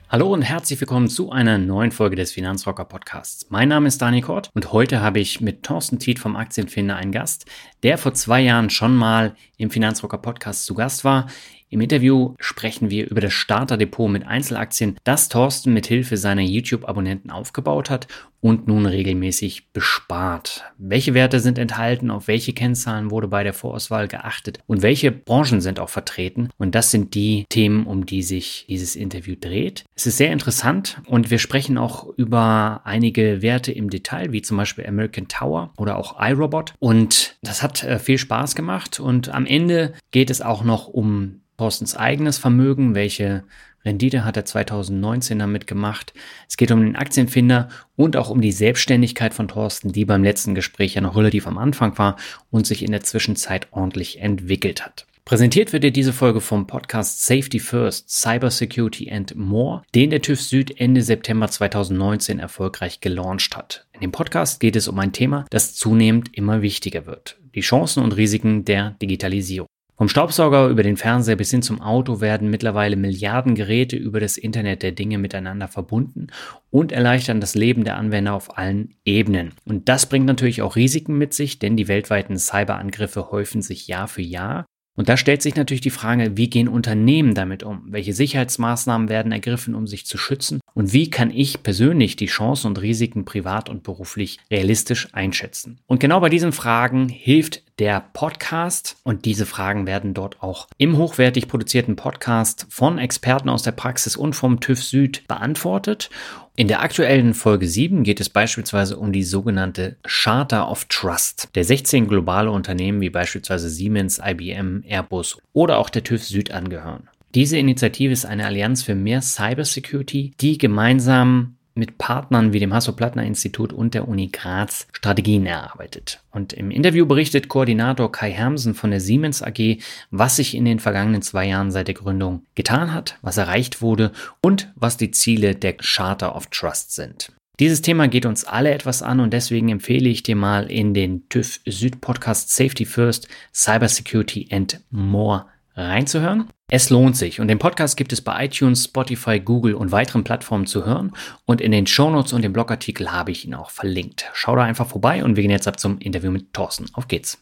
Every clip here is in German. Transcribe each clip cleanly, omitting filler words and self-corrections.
Hallo und herzlich willkommen zu einer neuen Folge des Finanzrocker Podcasts. Mein Name ist Dani Kort und heute habe ich mit Thorsten Tiet vom Aktienfinder einen Gast, der vor 2 Jahren schon mal im Finanzrocker Podcast zu Gast war. Im Interview sprechen wir über das Starterdepot mit Einzelaktien, das Thorsten mit Hilfe seiner YouTube-Abonnenten aufgebaut hat und nun regelmäßig bespart. Welche Werte sind enthalten, auf welche Kennzahlen wurde bei der Vorauswahl geachtet und welche Branchen sind auch vertreten? Und das sind die Themen, um die sich dieses Interview dreht. Es ist sehr interessant und wir sprechen auch über einige Werte im Detail, wie zum Beispiel American Tower oder auch iRobot. Und das hat viel Spaß gemacht und am Ende geht es auch noch um Thorstens eigenes Vermögen, welche Rendite hat er 2019 damit gemacht. Es geht um den Aktienfinder und auch um die Selbstständigkeit von Thorsten, die beim letzten Gespräch ja noch relativ am Anfang war und sich in der Zwischenzeit ordentlich entwickelt hat. Präsentiert wird dir diese Folge vom Podcast Safety First, Cyber Security and More, den der TÜV Süd Ende September 2019 erfolgreich gelauncht hat. In dem Podcast geht es um ein Thema, das zunehmend immer wichtiger wird: die Chancen und Risiken der Digitalisierung. Vom Staubsauger über den Fernseher bis hin zum Auto werden mittlerweile Milliarden Geräte über das Internet der Dinge miteinander verbunden und erleichtern das Leben der Anwender auf allen Ebenen. Und das bringt natürlich auch Risiken mit sich, denn die weltweiten Cyberangriffe häufen sich Jahr für Jahr. Und da stellt sich natürlich die Frage, wie gehen Unternehmen damit um? Welche Sicherheitsmaßnahmen werden ergriffen, um sich zu schützen? Und wie kann ich persönlich die Chancen und Risiken privat und beruflich realistisch einschätzen? Und genau bei diesen Fragen hilft der Podcast. Und diese Fragen werden dort auch im hochwertig produzierten Podcast von Experten aus der Praxis und vom TÜV Süd beantwortet. In der aktuellen Folge 7 geht es beispielsweise um die sogenannte Charter of Trust, der 16 globale Unternehmen wie beispielsweise Siemens, IBM, Airbus oder auch der TÜV Süd angehören. Diese Initiative ist eine Allianz für mehr Cybersecurity, die gemeinsam mit Partnern wie dem Hasso-Plattner-Institut und der Uni Graz Strategien erarbeitet. Und im Interview berichtet Koordinator Kai Hermsen von der Siemens AG, was sich in den vergangenen 2 Jahren seit der Gründung getan hat, was erreicht wurde und was die Ziele der Charter of Trust sind. Dieses Thema geht uns alle etwas an und deswegen empfehle ich dir mal in den TÜV Süd Podcast Safety First, Cyber Security and More reinzuhören. Es lohnt sich und den Podcast gibt es bei iTunes, Spotify, Google und weiteren Plattformen zu hören und in den Shownotes und dem Blogartikel habe ich ihn auch verlinkt. Schau da einfach vorbei und wir gehen jetzt ab zum Interview mit Thorsten. Auf geht's!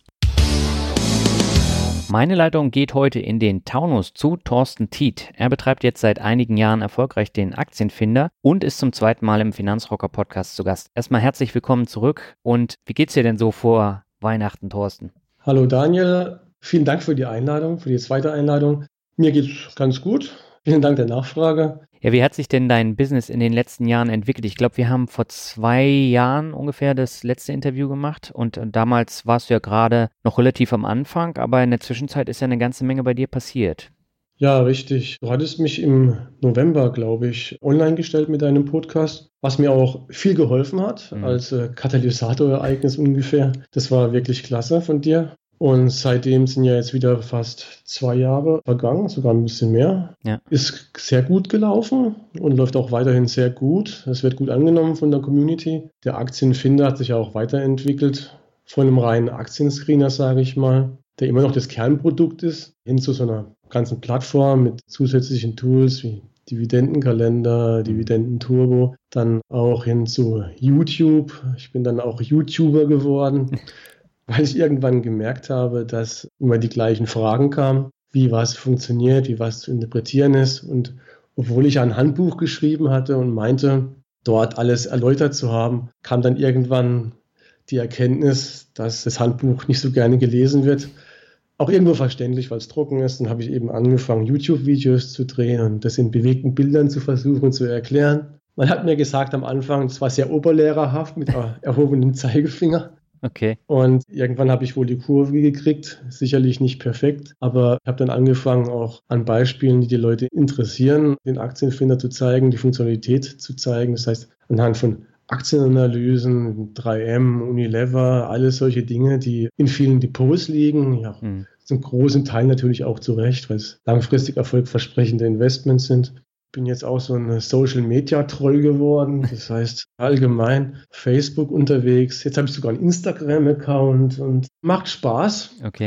Meine Leitung geht heute in den Taunus zu Thorsten Tiet. Er betreibt jetzt seit einigen Jahren erfolgreich den Aktienfinder und ist zum 2. Mal im Finanzrocker Podcast zu Gast. Erstmal herzlich willkommen zurück und wie geht's dir denn so vor Weihnachten, Thorsten? Hallo Daniel, vielen Dank für die Einladung, für die zweite Einladung. Mir geht's ganz gut. Vielen Dank der Nachfrage. Ja, wie hat sich denn dein Business in den letzten Jahren entwickelt? Ich glaube, wir haben vor 2 Jahren ungefähr das letzte Interview gemacht und damals warst du ja gerade noch relativ am Anfang, aber in der Zwischenzeit ist ja eine ganze Menge bei dir passiert. Ja, richtig. Du hattest mich im November, glaube ich, online gestellt mit deinem Podcast, was mir auch viel geholfen hat, als Katalysatorereignis ungefähr. Das war wirklich klasse von dir. Und seitdem sind ja jetzt wieder fast 2 Jahre vergangen, sogar ein bisschen mehr. Ja. Ist sehr gut gelaufen und läuft auch weiterhin sehr gut. Es wird gut angenommen von der Community. Der Aktienfinder hat sich ja auch weiterentwickelt von einem reinen Aktienscreener, sage ich mal, der immer noch das Kernprodukt ist, hin zu so einer ganzen Plattform mit zusätzlichen Tools wie Dividendenkalender, Dividendenturbo, dann auch hin zu YouTube. Ich bin dann auch YouTuber geworden. Weil ich irgendwann gemerkt habe, dass immer die gleichen Fragen kamen, wie was funktioniert, wie was zu interpretieren ist. Und obwohl ich ein Handbuch geschrieben hatte und meinte, dort alles erläutert zu haben, kam dann irgendwann die Erkenntnis, dass das Handbuch nicht so gerne gelesen wird. Auch irgendwo verständlich, weil es trocken ist. Dann habe ich eben angefangen, YouTube-Videos zu drehen und das in bewegten Bildern zu versuchen zu erklären. Man hat mir gesagt am Anfang, es war sehr oberlehrerhaft mit erhobenem Zeigefinger. Okay. Und irgendwann habe ich wohl die Kurve gekriegt, sicherlich nicht perfekt, aber ich habe dann angefangen, auch an Beispielen, die Leute interessieren, den Aktienfinder zu zeigen, die Funktionalität zu zeigen. Das heißt, anhand von Aktienanalysen, 3M, Unilever, alles solche Dinge, die in vielen Depots liegen, ja, zum großen Teil natürlich auch zu Recht, weil es langfristig erfolgversprechende Investments sind. Bin jetzt auch so ein Social-Media-Troll geworden, das heißt allgemein Facebook unterwegs. Jetzt habe ich sogar einen Instagram-Account und macht Spaß. Okay.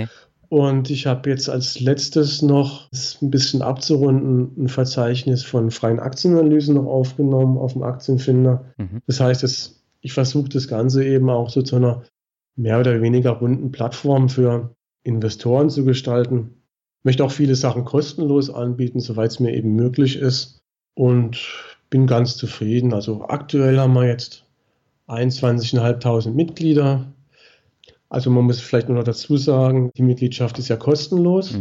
Und ich habe jetzt als letztes noch, das ist ein bisschen abzurunden, ein Verzeichnis von freien Aktienanalysen noch aufgenommen auf dem Aktienfinder. Das heißt, ich versuche das Ganze eben auch so zu einer mehr oder weniger runden Plattform für Investoren zu gestalten. Ich möchte auch viele Sachen kostenlos anbieten, soweit es mir eben möglich ist. Und bin ganz zufrieden. Also aktuell haben wir jetzt 21.500 Mitglieder. Also man muss vielleicht noch dazu sagen, die Mitgliedschaft ist ja kostenlos.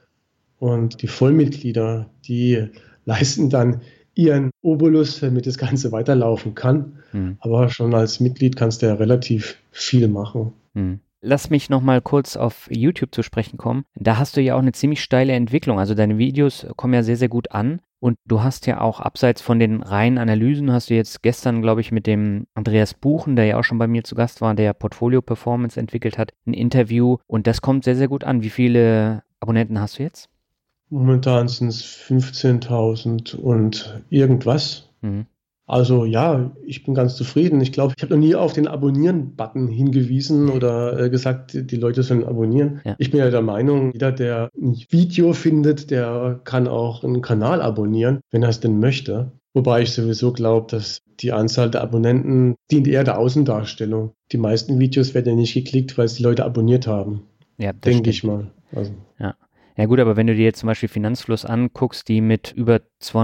Und die Vollmitglieder, die leisten dann ihren Obolus, damit das Ganze weiterlaufen kann. Aber schon als Mitglied kannst du ja relativ viel machen. Lass mich noch mal kurz auf YouTube zu sprechen kommen. Da hast du ja auch eine ziemlich steile Entwicklung. Also deine Videos kommen ja sehr, sehr gut an. Und du hast ja auch abseits von den reinen Analysen, hast du jetzt gestern, glaube ich, mit dem Andreas Buchen, der ja auch schon bei mir zu Gast war, der Portfolio Performance entwickelt hat, ein Interview. Und das kommt sehr, sehr gut an. Wie viele Abonnenten hast du jetzt? Momentan sind es 15.000 und irgendwas. Also ja, ich bin ganz zufrieden. Ich glaube, ich habe noch nie auf den Abonnieren-Button hingewiesen oder gesagt, die Leute sollen abonnieren. Ja. Ich bin ja der Meinung, jeder, der ein Video findet, der kann auch einen Kanal abonnieren, wenn er es denn möchte. Wobei ich sowieso glaube, dass die Anzahl der Abonnenten dient eher der Außendarstellung. Die meisten Videos werden ja nicht geklickt, weil es die Leute abonniert haben. Ja, denke ich mal. Also. Ja gut, aber wenn du dir jetzt zum Beispiel Finanzfluss anguckst, die mit über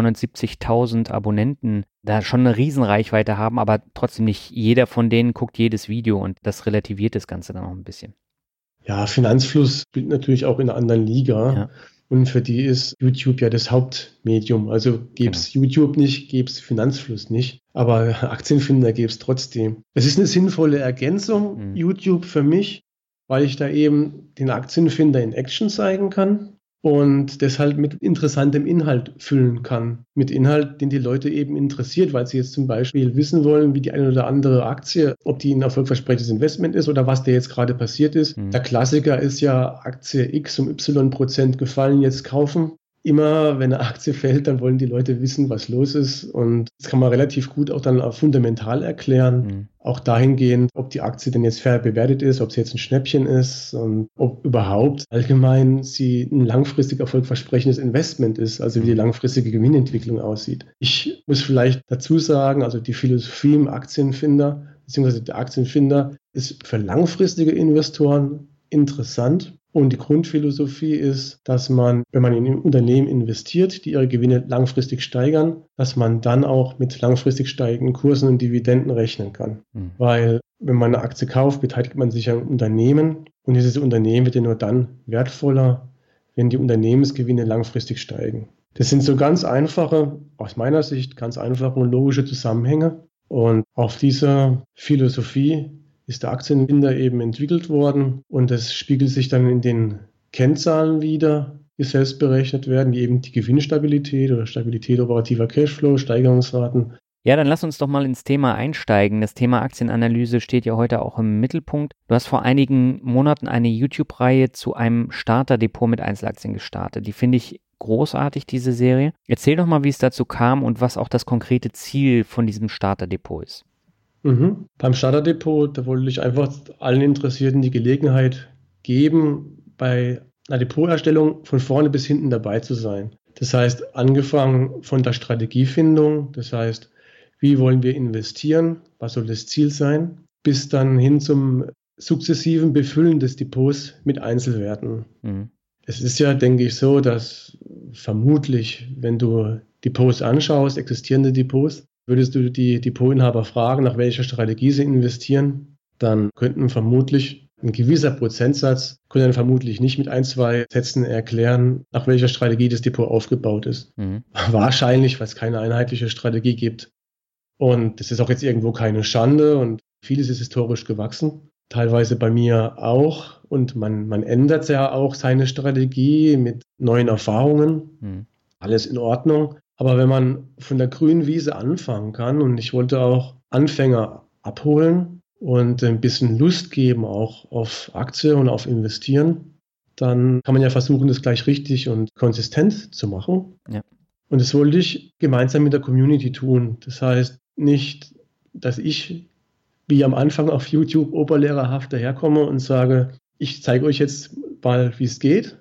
270.000 Abonnenten da schon eine Riesenreichweite haben, aber trotzdem nicht jeder von denen guckt jedes Video und das relativiert das Ganze dann auch ein bisschen. Ja, Finanzfluss spielt natürlich auch in einer anderen Liga. Ja. Und für die ist YouTube ja das Hauptmedium. Also gäbe es YouTube nicht, gäbe es Finanzfluss nicht. Aber Aktienfinder gäbe es trotzdem. Es ist eine sinnvolle Ergänzung, YouTube für mich, weil ich da eben den Aktienfinder in Action zeigen kann und deshalb mit interessantem Inhalt füllen kann. Mit Inhalt, den die Leute eben interessiert, weil sie jetzt zum Beispiel wissen wollen, wie die eine oder andere Aktie, ob die ein erfolgversprechendes Investment ist oder was da jetzt gerade passiert ist. Der Klassiker ist ja Aktie X um Y% gefallen, jetzt kaufen. Immer, wenn eine Aktie fällt, dann wollen die Leute wissen, was los ist. Und das kann man relativ gut auch dann fundamental erklären. Auch dahingehend, ob die Aktie denn jetzt fair bewertet ist, ob sie jetzt ein Schnäppchen ist und ob überhaupt allgemein sie ein langfristig erfolgversprechendes Investment ist, also wie die langfristige Gewinnentwicklung aussieht. Ich muss vielleicht dazu sagen, also die Philosophie im Aktienfinder, beziehungsweise der Aktienfinder ist für langfristige Investoren interessant. Und die Grundphilosophie ist, dass man, wenn man in Unternehmen investiert, die ihre Gewinne langfristig steigern, dass man dann auch mit langfristig steigenden Kursen und Dividenden rechnen kann. Weil wenn man eine Aktie kauft, beteiligt man sich an Unternehmen und dieses Unternehmen wird ja nur dann wertvoller, wenn die Unternehmensgewinne langfristig steigen. Das sind so ganz einfache, aus meiner Sicht ganz einfache und logische Zusammenhänge. Und auf dieser Philosophie ist der Aktienfinder eben entwickelt worden und das spiegelt sich dann in den Kennzahlen wider, die selbst berechnet werden, wie eben die Gewinnstabilität oder Stabilität operativer Cashflow, Steigerungsraten. Ja, dann lass uns doch mal ins Thema einsteigen. Das Thema Aktienanalyse steht ja heute auch im Mittelpunkt. Du hast vor einigen Monaten eine YouTube-Reihe zu einem Starterdepot mit Einzelaktien gestartet. Die finde ich großartig, diese Serie. Erzähl doch mal, wie es dazu kam und was auch das konkrete Ziel von diesem Starterdepot ist. Beim Starterdepot, da wollte ich einfach allen Interessierten die Gelegenheit geben, bei einer Depoterstellung von vorne bis hinten dabei zu sein. Das heißt, angefangen von der Strategiefindung, das heißt, wie wollen wir investieren, was soll das Ziel sein, bis dann hin zum sukzessiven Befüllen des Depots mit Einzelwerten. Es ist ja, denke ich, so, dass vermutlich, wenn du Depots anschaust, existierende Depots, würdest du die Depotinhaber fragen, nach welcher Strategie sie investieren, dann könnten vermutlich ein gewisser Prozentsatz, könnte dann vermutlich nicht mit 1, 2 Sätzen erklären, nach welcher Strategie das Depot aufgebaut ist. Wahrscheinlich, weil es keine einheitliche Strategie gibt. Und das ist auch jetzt irgendwo keine Schande und vieles ist historisch gewachsen. Teilweise bei mir auch. Und man ändert ja auch seine Strategie mit neuen Erfahrungen. Alles in Ordnung. Aber wenn man von der grünen Wiese anfangen kann, und ich wollte auch Anfänger abholen und ein bisschen Lust geben auch auf Aktien und auf Investieren, dann kann man ja versuchen, das gleich richtig und konsistent zu machen. Ja. Und das wollte ich gemeinsam mit der Community tun. Das heißt nicht, dass ich wie am Anfang auf YouTube oberlehrerhaft daherkomme und sage, ich zeige euch jetzt mal, wie es geht.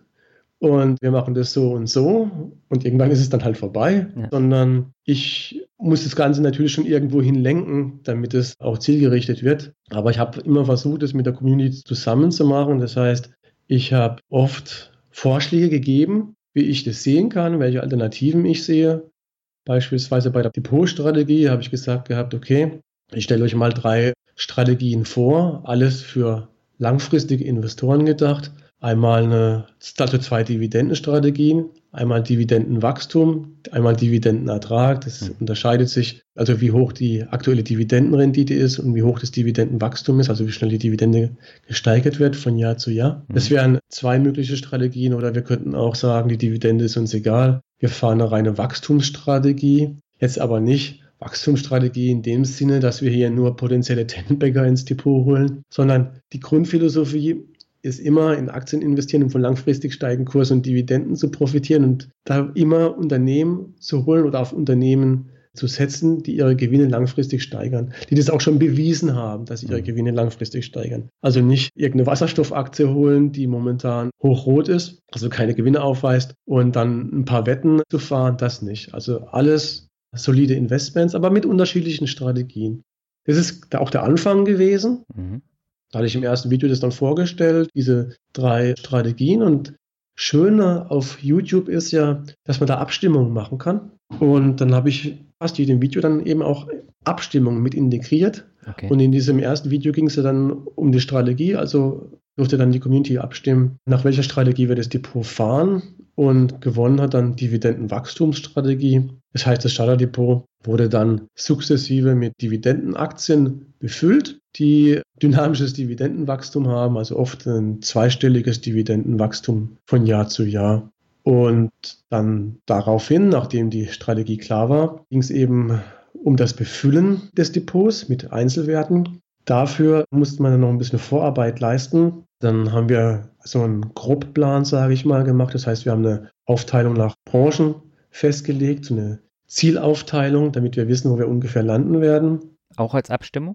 Und wir machen das so und irgendwann ist es dann halt vorbei, sondern ich muss das Ganze natürlich schon irgendwo hin lenken, damit es auch zielgerichtet wird. Aber ich habe immer versucht, das mit der Community zusammen zu machen. Das heißt, ich habe oft Vorschläge gegeben, wie ich das sehen kann, welche Alternativen ich sehe. Beispielsweise bei der Depotstrategie habe ich gesagt gehabt, okay, ich stelle euch mal 3 Strategien vor, alles für langfristige Investoren gedacht. Einmal 2 Dividendenstrategien, einmal Dividendenwachstum, einmal Dividendenertrag. Das unterscheidet sich, also wie hoch die aktuelle Dividendenrendite ist und wie hoch das Dividendenwachstum ist, also wie schnell die Dividende gesteigert wird von Jahr zu Jahr. Das wären 2 mögliche Strategien oder wir könnten auch sagen, die Dividende ist uns egal. Wir fahren eine reine Wachstumsstrategie, jetzt aber nicht Wachstumsstrategie in dem Sinne, dass wir hier nur potenzielle Tenbagger ins Depot holen, sondern die Grundphilosophie ist immer in Aktien investieren, um von langfristig steigenden Kursen und Dividenden zu profitieren und da immer Unternehmen zu holen oder auf Unternehmen zu setzen, die ihre Gewinne langfristig steigern, die das auch schon bewiesen haben, dass sie ihre Gewinne langfristig steigern. Also nicht irgendeine Wasserstoffaktie holen, die momentan hochrot ist, also keine Gewinne aufweist und dann ein paar Wetten zu fahren, das nicht. Also alles solide Investments, aber mit unterschiedlichen Strategien. Das ist auch der Anfang gewesen. Da hatte ich im ersten Video das dann vorgestellt, diese 3 Strategien. Und Schöne auf YouTube ist ja, dass man da Abstimmungen machen kann. Und dann habe ich fast jedem Video dann eben auch Abstimmungen mit integriert. Okay. Und in diesem ersten Video ging es ja dann um die Strategie. Also durfte dann die Community abstimmen, nach welcher Strategie wir das Depot fahren. Und gewonnen hat dann Dividendenwachstumsstrategie. Das heißt, das Starterdepot wurde dann sukzessive mit Dividendenaktien befüllt, die dynamisches Dividendenwachstum haben, also oft ein zweistelliges Dividendenwachstum von Jahr zu Jahr. Und dann daraufhin, nachdem die Strategie klar war, ging es eben um das Befüllen des Depots mit Einzelwerten. Dafür musste man dann noch ein bisschen Vorarbeit leisten. Dann haben wir so einen Grobplan, sage ich mal, gemacht. Das heißt, wir haben eine Aufteilung nach Branchen festgelegt, so eine Zielaufteilung, damit wir wissen, wo wir ungefähr landen werden. Auch als Abstimmung?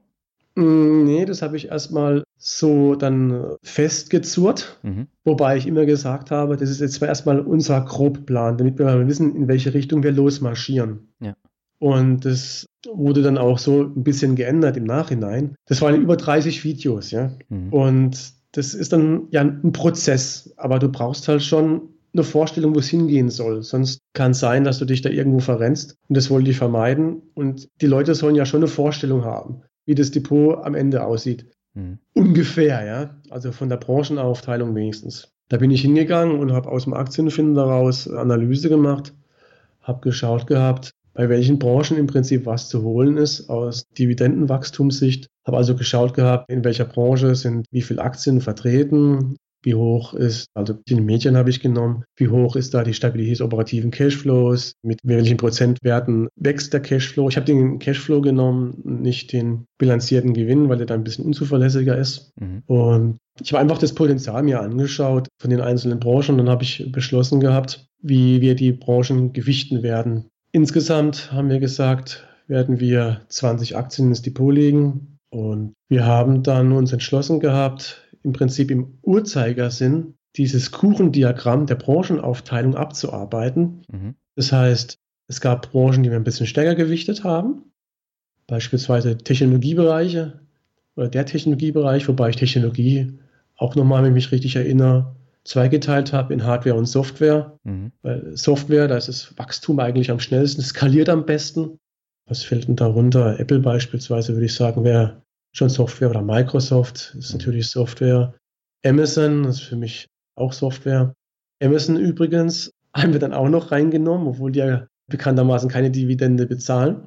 Nee, das habe ich erstmal so dann festgezurrt, wobei ich immer gesagt habe, das ist jetzt erstmal unser Grobplan, damit wir mal wissen, in welche Richtung wir losmarschieren. Ja. Und das wurde dann auch so ein bisschen geändert im Nachhinein. Das waren über 30 Videos, ja. Und das ist dann ja ein Prozess, aber du brauchst halt schon eine Vorstellung, wo es hingehen soll. Sonst kann es sein, dass du dich da irgendwo verrennst und das wollte ich vermeiden. Und die Leute sollen ja schon eine Vorstellung haben, wie das Depot am Ende aussieht. Ungefähr, ja. Also von der Branchenaufteilung wenigstens. Da bin ich hingegangen und habe aus dem Aktienfinder daraus Analyse gemacht, habe geschaut gehabt, bei welchen Branchen im Prinzip was zu holen ist aus Dividendenwachstumssicht. Habe also geschaut gehabt, in welcher Branche sind wie viele Aktien vertreten, wie hoch ist, also die Medien habe ich genommen, wie hoch ist da die Stabilität des operativen Cashflows, mit welchen Prozentwerten wächst der Cashflow. Ich habe den Cashflow genommen, nicht den bilanzierten Gewinn, weil der da ein bisschen unzuverlässiger ist. Und ich habe einfach das Potenzial mir angeschaut von den einzelnen Branchen und dann habe ich beschlossen gehabt, wie wir die Branchen gewichten werden. Insgesamt haben wir gesagt, werden wir 20 Aktien ins Depot legen und wir haben dann uns entschlossen gehabt, im Prinzip im Uhrzeigersinn dieses Kuchendiagramm der Branchenaufteilung abzuarbeiten. Das heißt, es gab Branchen, die wir ein bisschen stärker gewichtet haben, beispielsweise Technologiebereiche oder der Technologiebereich, wobei ich Technologie auch nochmal, wenn ich mich richtig erinnere, zweigeteilt habe in Hardware und Software. Weil Software, da ist das Wachstum eigentlich am schnellsten, skaliert am besten. Was fällt denn darunter? Apple beispielsweise, würde ich sagen, wäre schon Software oder Microsoft ist natürlich Software. Amazon ist für mich auch Software. Amazon übrigens haben wir dann auch noch reingenommen, obwohl die ja bekanntermaßen keine Dividende bezahlen.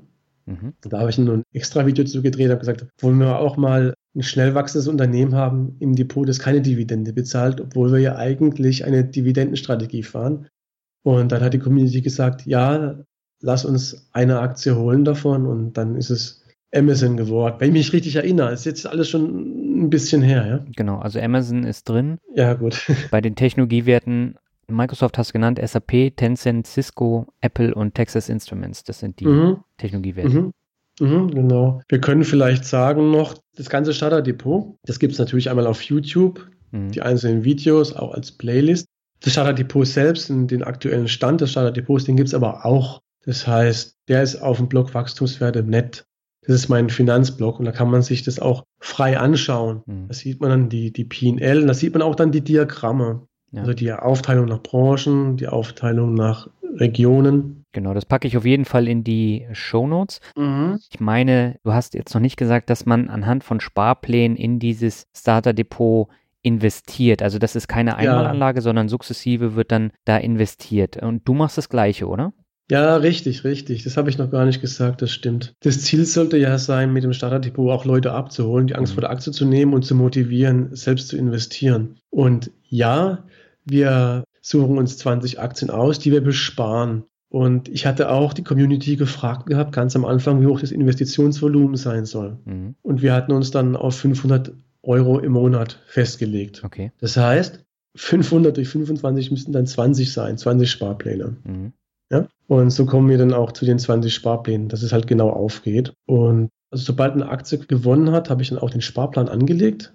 Da habe ich ein extra Video zu gedreht, habe gesagt, wollen wir auch mal ein schnell wachsendes Unternehmen haben im Depot, das keine Dividende bezahlt, obwohl wir ja eigentlich eine Dividendenstrategie fahren. Und dann hat die Community gesagt, ja, lass uns eine Aktie holen davon und dann ist es Amazon geworden. Wenn ich mich richtig erinnere, ist jetzt alles schon ein bisschen her, ja? Genau, also Amazon ist drin. Ja, gut. Bei den Technologiewerten, Microsoft hast du genannt, SAP, Tencent, Cisco, Apple und Texas Instruments. Das sind die Technologiewerte. Genau. Wir können vielleicht sagen noch, das ganze Starterdepot, das gibt es natürlich einmal auf YouTube. die einzelnen Videos auch als Playlist. Das Starterdepot selbst, den aktuellen Stand des Starterdepots, den gibt es aber auch. Das heißt, der ist auf dem Blog Wachstumswerte.net. Das ist mein Finanzblog und da kann man sich das auch frei anschauen. Da sieht man dann die P&L, da sieht man auch dann die Diagramme. Ja. Also die Aufteilung nach Branchen, die Aufteilung nach Regionen. Genau, das packe ich auf jeden Fall in die Shownotes. Ich meine, du hast jetzt noch nicht gesagt, dass man anhand von Sparplänen in dieses Starterdepot investiert. Also das ist keine Einmalanlage, sondern sukzessive wird dann da investiert. Und du machst das Gleiche, oder? Ja, richtig. Das habe ich noch gar nicht gesagt, das stimmt. Das Ziel sollte ja sein, mit dem Starterdepot auch Leute abzuholen, die Angst vor der Aktie zu nehmen und zu motivieren, selbst zu investieren. Und ja, wir suchen uns 20 Aktien aus, die wir besparen. Und ich hatte auch die Community gefragt gehabt, ganz am Anfang, wie hoch das Investitionsvolumen sein soll. Und wir hatten uns dann auf 500 Euro im Monat festgelegt. Okay. Das heißt, 500 durch 25 müssten dann 20 sein, 20 Sparpläne. Ja? Und so kommen wir dann auch zu den 20 Sparplänen, dass es halt genau aufgeht. Und also sobald eine Aktie gewonnen hat, habe ich dann auch den Sparplan angelegt.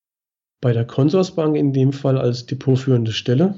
Bei der Consorsbank in dem Fall als depotführende Stelle.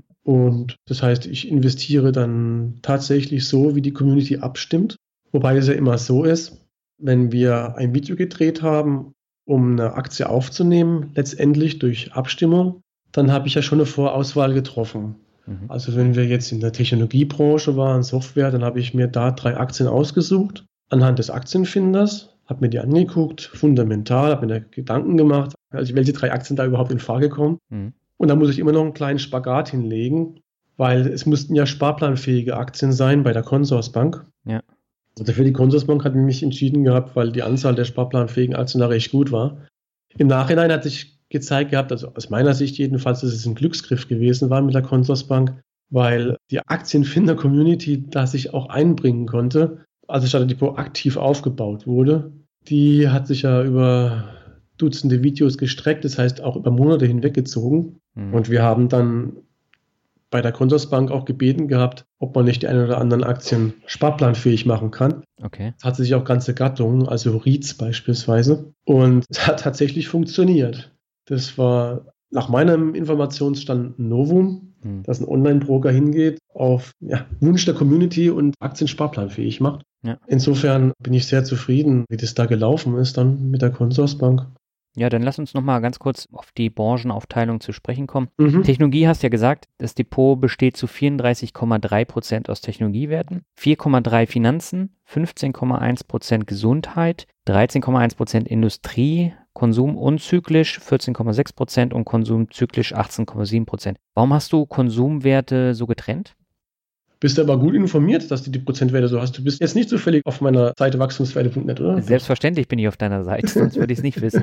Und das heißt, ich investiere dann tatsächlich so, wie die Community abstimmt. Wobei es ja immer so ist, wenn wir ein Video gedreht haben, um eine Aktie aufzunehmen, letztendlich durch Abstimmung, dann habe ich ja schon eine Vorauswahl getroffen. Also wenn wir jetzt in der Technologiebranche waren, Software, dann habe ich mir da 3 Aktien ausgesucht, anhand des Aktienfinders, habe mir die angeguckt, fundamental, habe mir da Gedanken gemacht, also welche 3 Aktien da überhaupt in Frage kommen. Und da muss ich immer noch einen kleinen Spagat hinlegen, weil es mussten ja sparplanfähige Aktien sein bei der Consorsbank. Ja. Also für die Consorsbank hat mich entschieden gehabt, weil die Anzahl der sparplanfähigen Aktien da recht gut war. Im Nachhinein hat sich gezeigt gehabt, also aus meiner Sicht jedenfalls, dass es ein Glücksgriff gewesen war mit der Consorsbank, weil die Aktienfinder-Community da sich auch einbringen konnte, als das Starterdepot aktiv aufgebaut wurde. Die hat sich ja über Dutzende Videos gestreckt, das heißt auch über Monate hinweggezogen. Und wir haben dann bei der Consorsbank auch gebeten gehabt, ob man nicht die ein oder anderen Aktien sparplanfähig machen kann. Okay. Es hat sich auch ganze Gattungen, also REITs beispielsweise. Und es hat tatsächlich funktioniert. Das war nach meinem Informationsstand ein Novum, dass ein Online-Broker hingeht, auf Wunsch der Community und Aktien sparplanfähig macht. Ja. Insofern bin ich sehr zufrieden, wie das da gelaufen ist dann mit der Consorsbank. Ja, dann lass uns nochmal ganz kurz auf die Branchenaufteilung zu sprechen kommen. Technologie hast ja gesagt, das Depot besteht zu 34,3% aus Technologiewerten, 4,3% Finanzen, 15,1% Gesundheit, 13,1% Industrie, Konsum unzyklisch 14,6% und Konsum zyklisch 18,7%. Warum hast du Konsumwerte so getrennt? Bist du aber gut informiert, dass du die Prozentwerte so hast. Du bist jetzt nicht zufällig auf meiner Seite wachstumswerte.net, oder? Selbstverständlich bin ich auf deiner Seite, sonst würde ich es nicht wissen.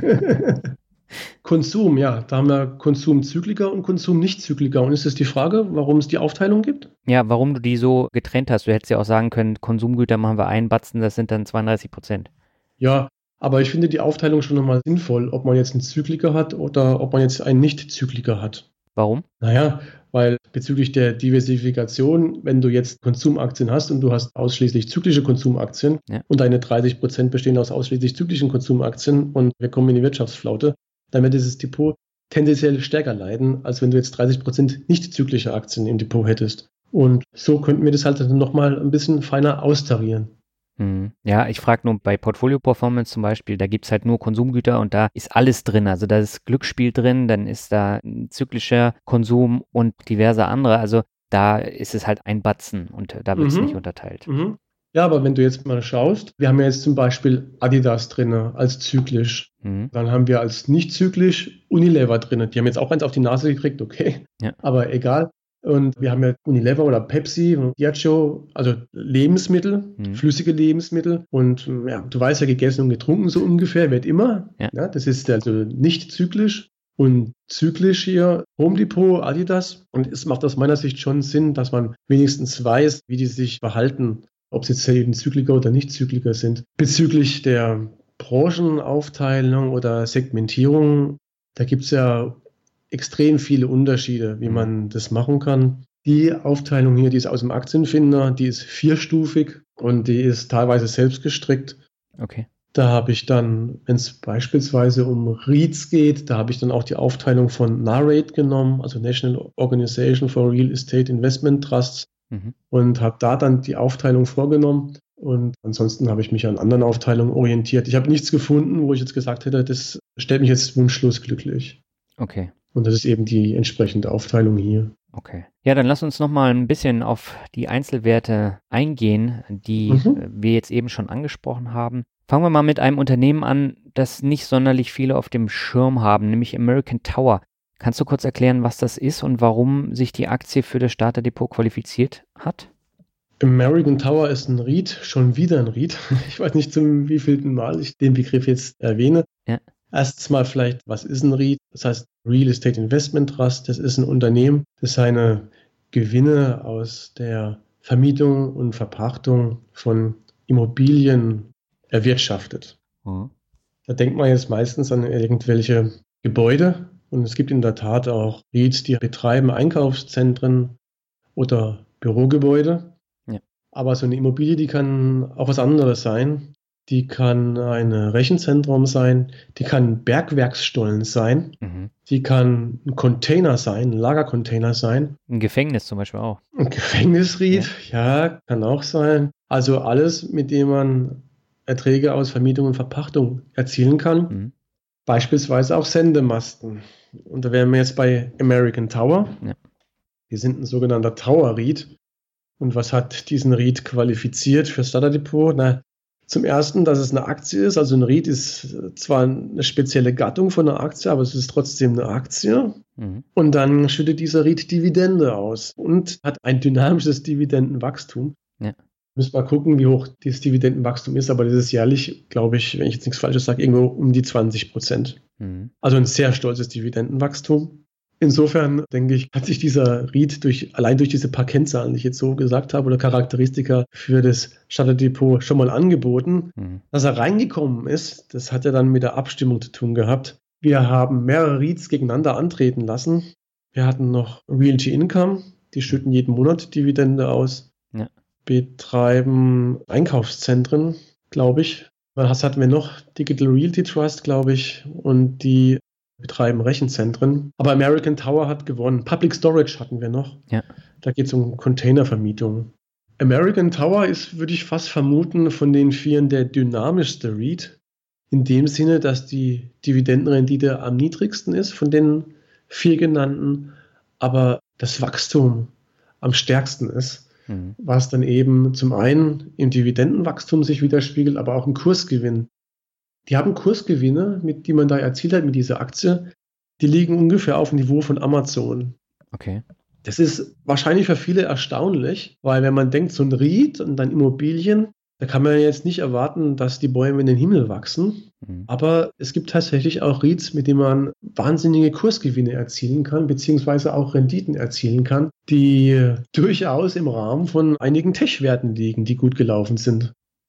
Konsum, ja, da haben wir Konsumzykliker und Konsumnichtzykliker. Und ist es die Frage, warum es die Aufteilung gibt? Ja, warum du die so getrennt hast. Du hättest ja auch sagen können, Konsumgüter machen wir einen Batzen, das sind dann 32%. Ja, aber ich finde die Aufteilung schon nochmal sinnvoll, ob man jetzt einen Zykliker hat oder ob man jetzt einen Nichtzykliker hat. Warum? Naja, weil bezüglich der Diversifikation, wenn du jetzt Konsumaktien hast und du hast ausschließlich zyklische Konsumaktien und deine 30% bestehen aus ausschließlich zyklischen Konsumaktien und wir kommen in die Wirtschaftsflaute, dann wird dieses Depot tendenziell stärker leiden, als wenn du jetzt 30% nicht zyklische Aktien im Depot hättest. Und so könnten wir das halt nochmal ein bisschen feiner austarieren. Ja, ich frage nur bei Portfolio Performance zum Beispiel, da gibt es halt nur Konsumgüter und da ist alles drin. Also da ist Glücksspiel drin, dann ist da ein zyklischer Konsum und diverse andere. Also da ist es halt ein Batzen und da wird es nicht unterteilt. Ja, aber wenn du jetzt mal schaust, wir haben ja jetzt zum Beispiel Adidas drin als zyklisch. Dann haben wir als nicht zyklisch Unilever drin. Die haben jetzt auch eins auf die Nase gekriegt, okay, aber egal. Und wir haben ja Unilever oder Pepsi, Diageo, also Lebensmittel, flüssige Lebensmittel. Und du weißt ja, gegessen und getrunken so ungefähr, wird immer. Ja, das ist also nicht zyklisch. Und zyklisch hier Home Depot, Adidas. Und es macht aus meiner Sicht schon Sinn, dass man wenigstens weiß, wie die sich verhalten, ob sie jetzt eben Zykliker oder Nicht-Zykliker sind. Bezüglich der Branchenaufteilung oder Segmentierung, da gibt es ja extrem viele Unterschiede, wie man das machen kann. Die Aufteilung hier, die ist aus dem Aktienfinder, die ist 4-stufig und die ist teilweise selbst gestrickt. Okay. Da habe ich dann, wenn es beispielsweise um REITs geht, da habe ich dann auch die Aufteilung von NAREIT genommen, also National Organization for Real Estate Investment Trusts, und habe da dann die Aufteilung vorgenommen. Und ansonsten habe ich mich an anderen Aufteilungen orientiert. Ich habe nichts gefunden, wo ich jetzt gesagt hätte, das stellt mich jetzt wunschlos glücklich. Okay. Und das ist eben die entsprechende Aufteilung hier. Okay. Ja, dann lass uns noch mal ein bisschen auf die Einzelwerte eingehen, die wir jetzt eben schon angesprochen haben. Fangen wir mal mit einem Unternehmen an, das nicht sonderlich viele auf dem Schirm haben, nämlich American Tower. Kannst du kurz erklären, was das ist und warum sich die Aktie für das Starterdepot qualifiziert hat? American Tower ist ein REIT, schon wieder ein REIT. Ich weiß nicht, zum wievielten Mal ich den Begriff jetzt erwähne. Ja. Erstens mal vielleicht, was ist ein REIT? Das heißt Real Estate Investment Trust. Das ist ein Unternehmen, das seine Gewinne aus der Vermietung und Verpachtung von Immobilien erwirtschaftet. Da denkt man jetzt meistens an irgendwelche Gebäude. Und es gibt in der Tat auch REITs, die betreiben Einkaufszentren oder Bürogebäude. Ja. Aber so eine Immobilie, die kann auch was anderes sein. Die kann ein Rechenzentrum sein, die kann ein Bergwerksstollen sein, die kann ein Container sein, ein Lagercontainer sein. Ein Gefängnis zum Beispiel auch. Ein Gefängnisried, ja, kann auch sein. Also alles, mit dem man Erträge aus Vermietung und Verpachtung erzielen kann. Beispielsweise auch Sendemasten. Und da wären wir jetzt bei American Tower. Ja. Die sind ein sogenannter Tower-REIT. Und was hat diesen REIT qualifiziert für Starterdepot? Na, zum Ersten, dass es eine Aktie ist. Also ein REIT ist zwar eine spezielle Gattung von einer Aktie, aber es ist trotzdem eine Aktie. Und dann schüttet dieser REIT Dividende aus und hat ein dynamisches Dividendenwachstum. Ja. Müssen wir gucken, wie hoch dieses Dividendenwachstum ist, aber das ist jährlich, glaube ich, wenn ich jetzt nichts Falsches sage, irgendwo um die 20%. Also ein sehr stolzes Dividendenwachstum. Insofern, denke ich, hat sich dieser REIT allein durch diese paar Kennzahlen, die ich jetzt so gesagt habe, oder Charakteristika für das Starterdepot schon mal angeboten. Dass er reingekommen ist, das hat ja dann mit der Abstimmung zu tun gehabt. Wir haben mehrere REITs gegeneinander antreten lassen. Wir hatten noch Realty Income, die schütten jeden Monat Dividende aus. Ja. Betreiben Einkaufszentren, glaube ich. Was hatten wir noch? Digital Realty Trust, glaube ich. Und die betreiben Rechenzentren. Aber American Tower hat gewonnen. Public Storage hatten wir noch. Ja. Da geht es um Containervermietung. American Tower ist, würde ich fast vermuten, von den vieren der dynamischste REIT. In dem Sinne, dass die Dividendenrendite am niedrigsten ist von den 4 genannten, aber das Wachstum am stärksten ist. Was dann eben zum einen im Dividendenwachstum sich widerspiegelt, aber auch im Kursgewinn. Die haben Kursgewinne, die man da erzielt hat mit dieser Aktie, die liegen ungefähr auf dem Niveau von Amazon. Okay. Das ist wahrscheinlich für viele erstaunlich, weil wenn man denkt, so ein REIT und dann Immobilien, da kann man jetzt nicht erwarten, dass die Bäume in den Himmel wachsen. Aber es gibt tatsächlich auch REITs, mit denen man wahnsinnige Kursgewinne erzielen kann, beziehungsweise auch Renditen erzielen kann, die durchaus im Rahmen von einigen Tech-Werten liegen, die gut gelaufen sind.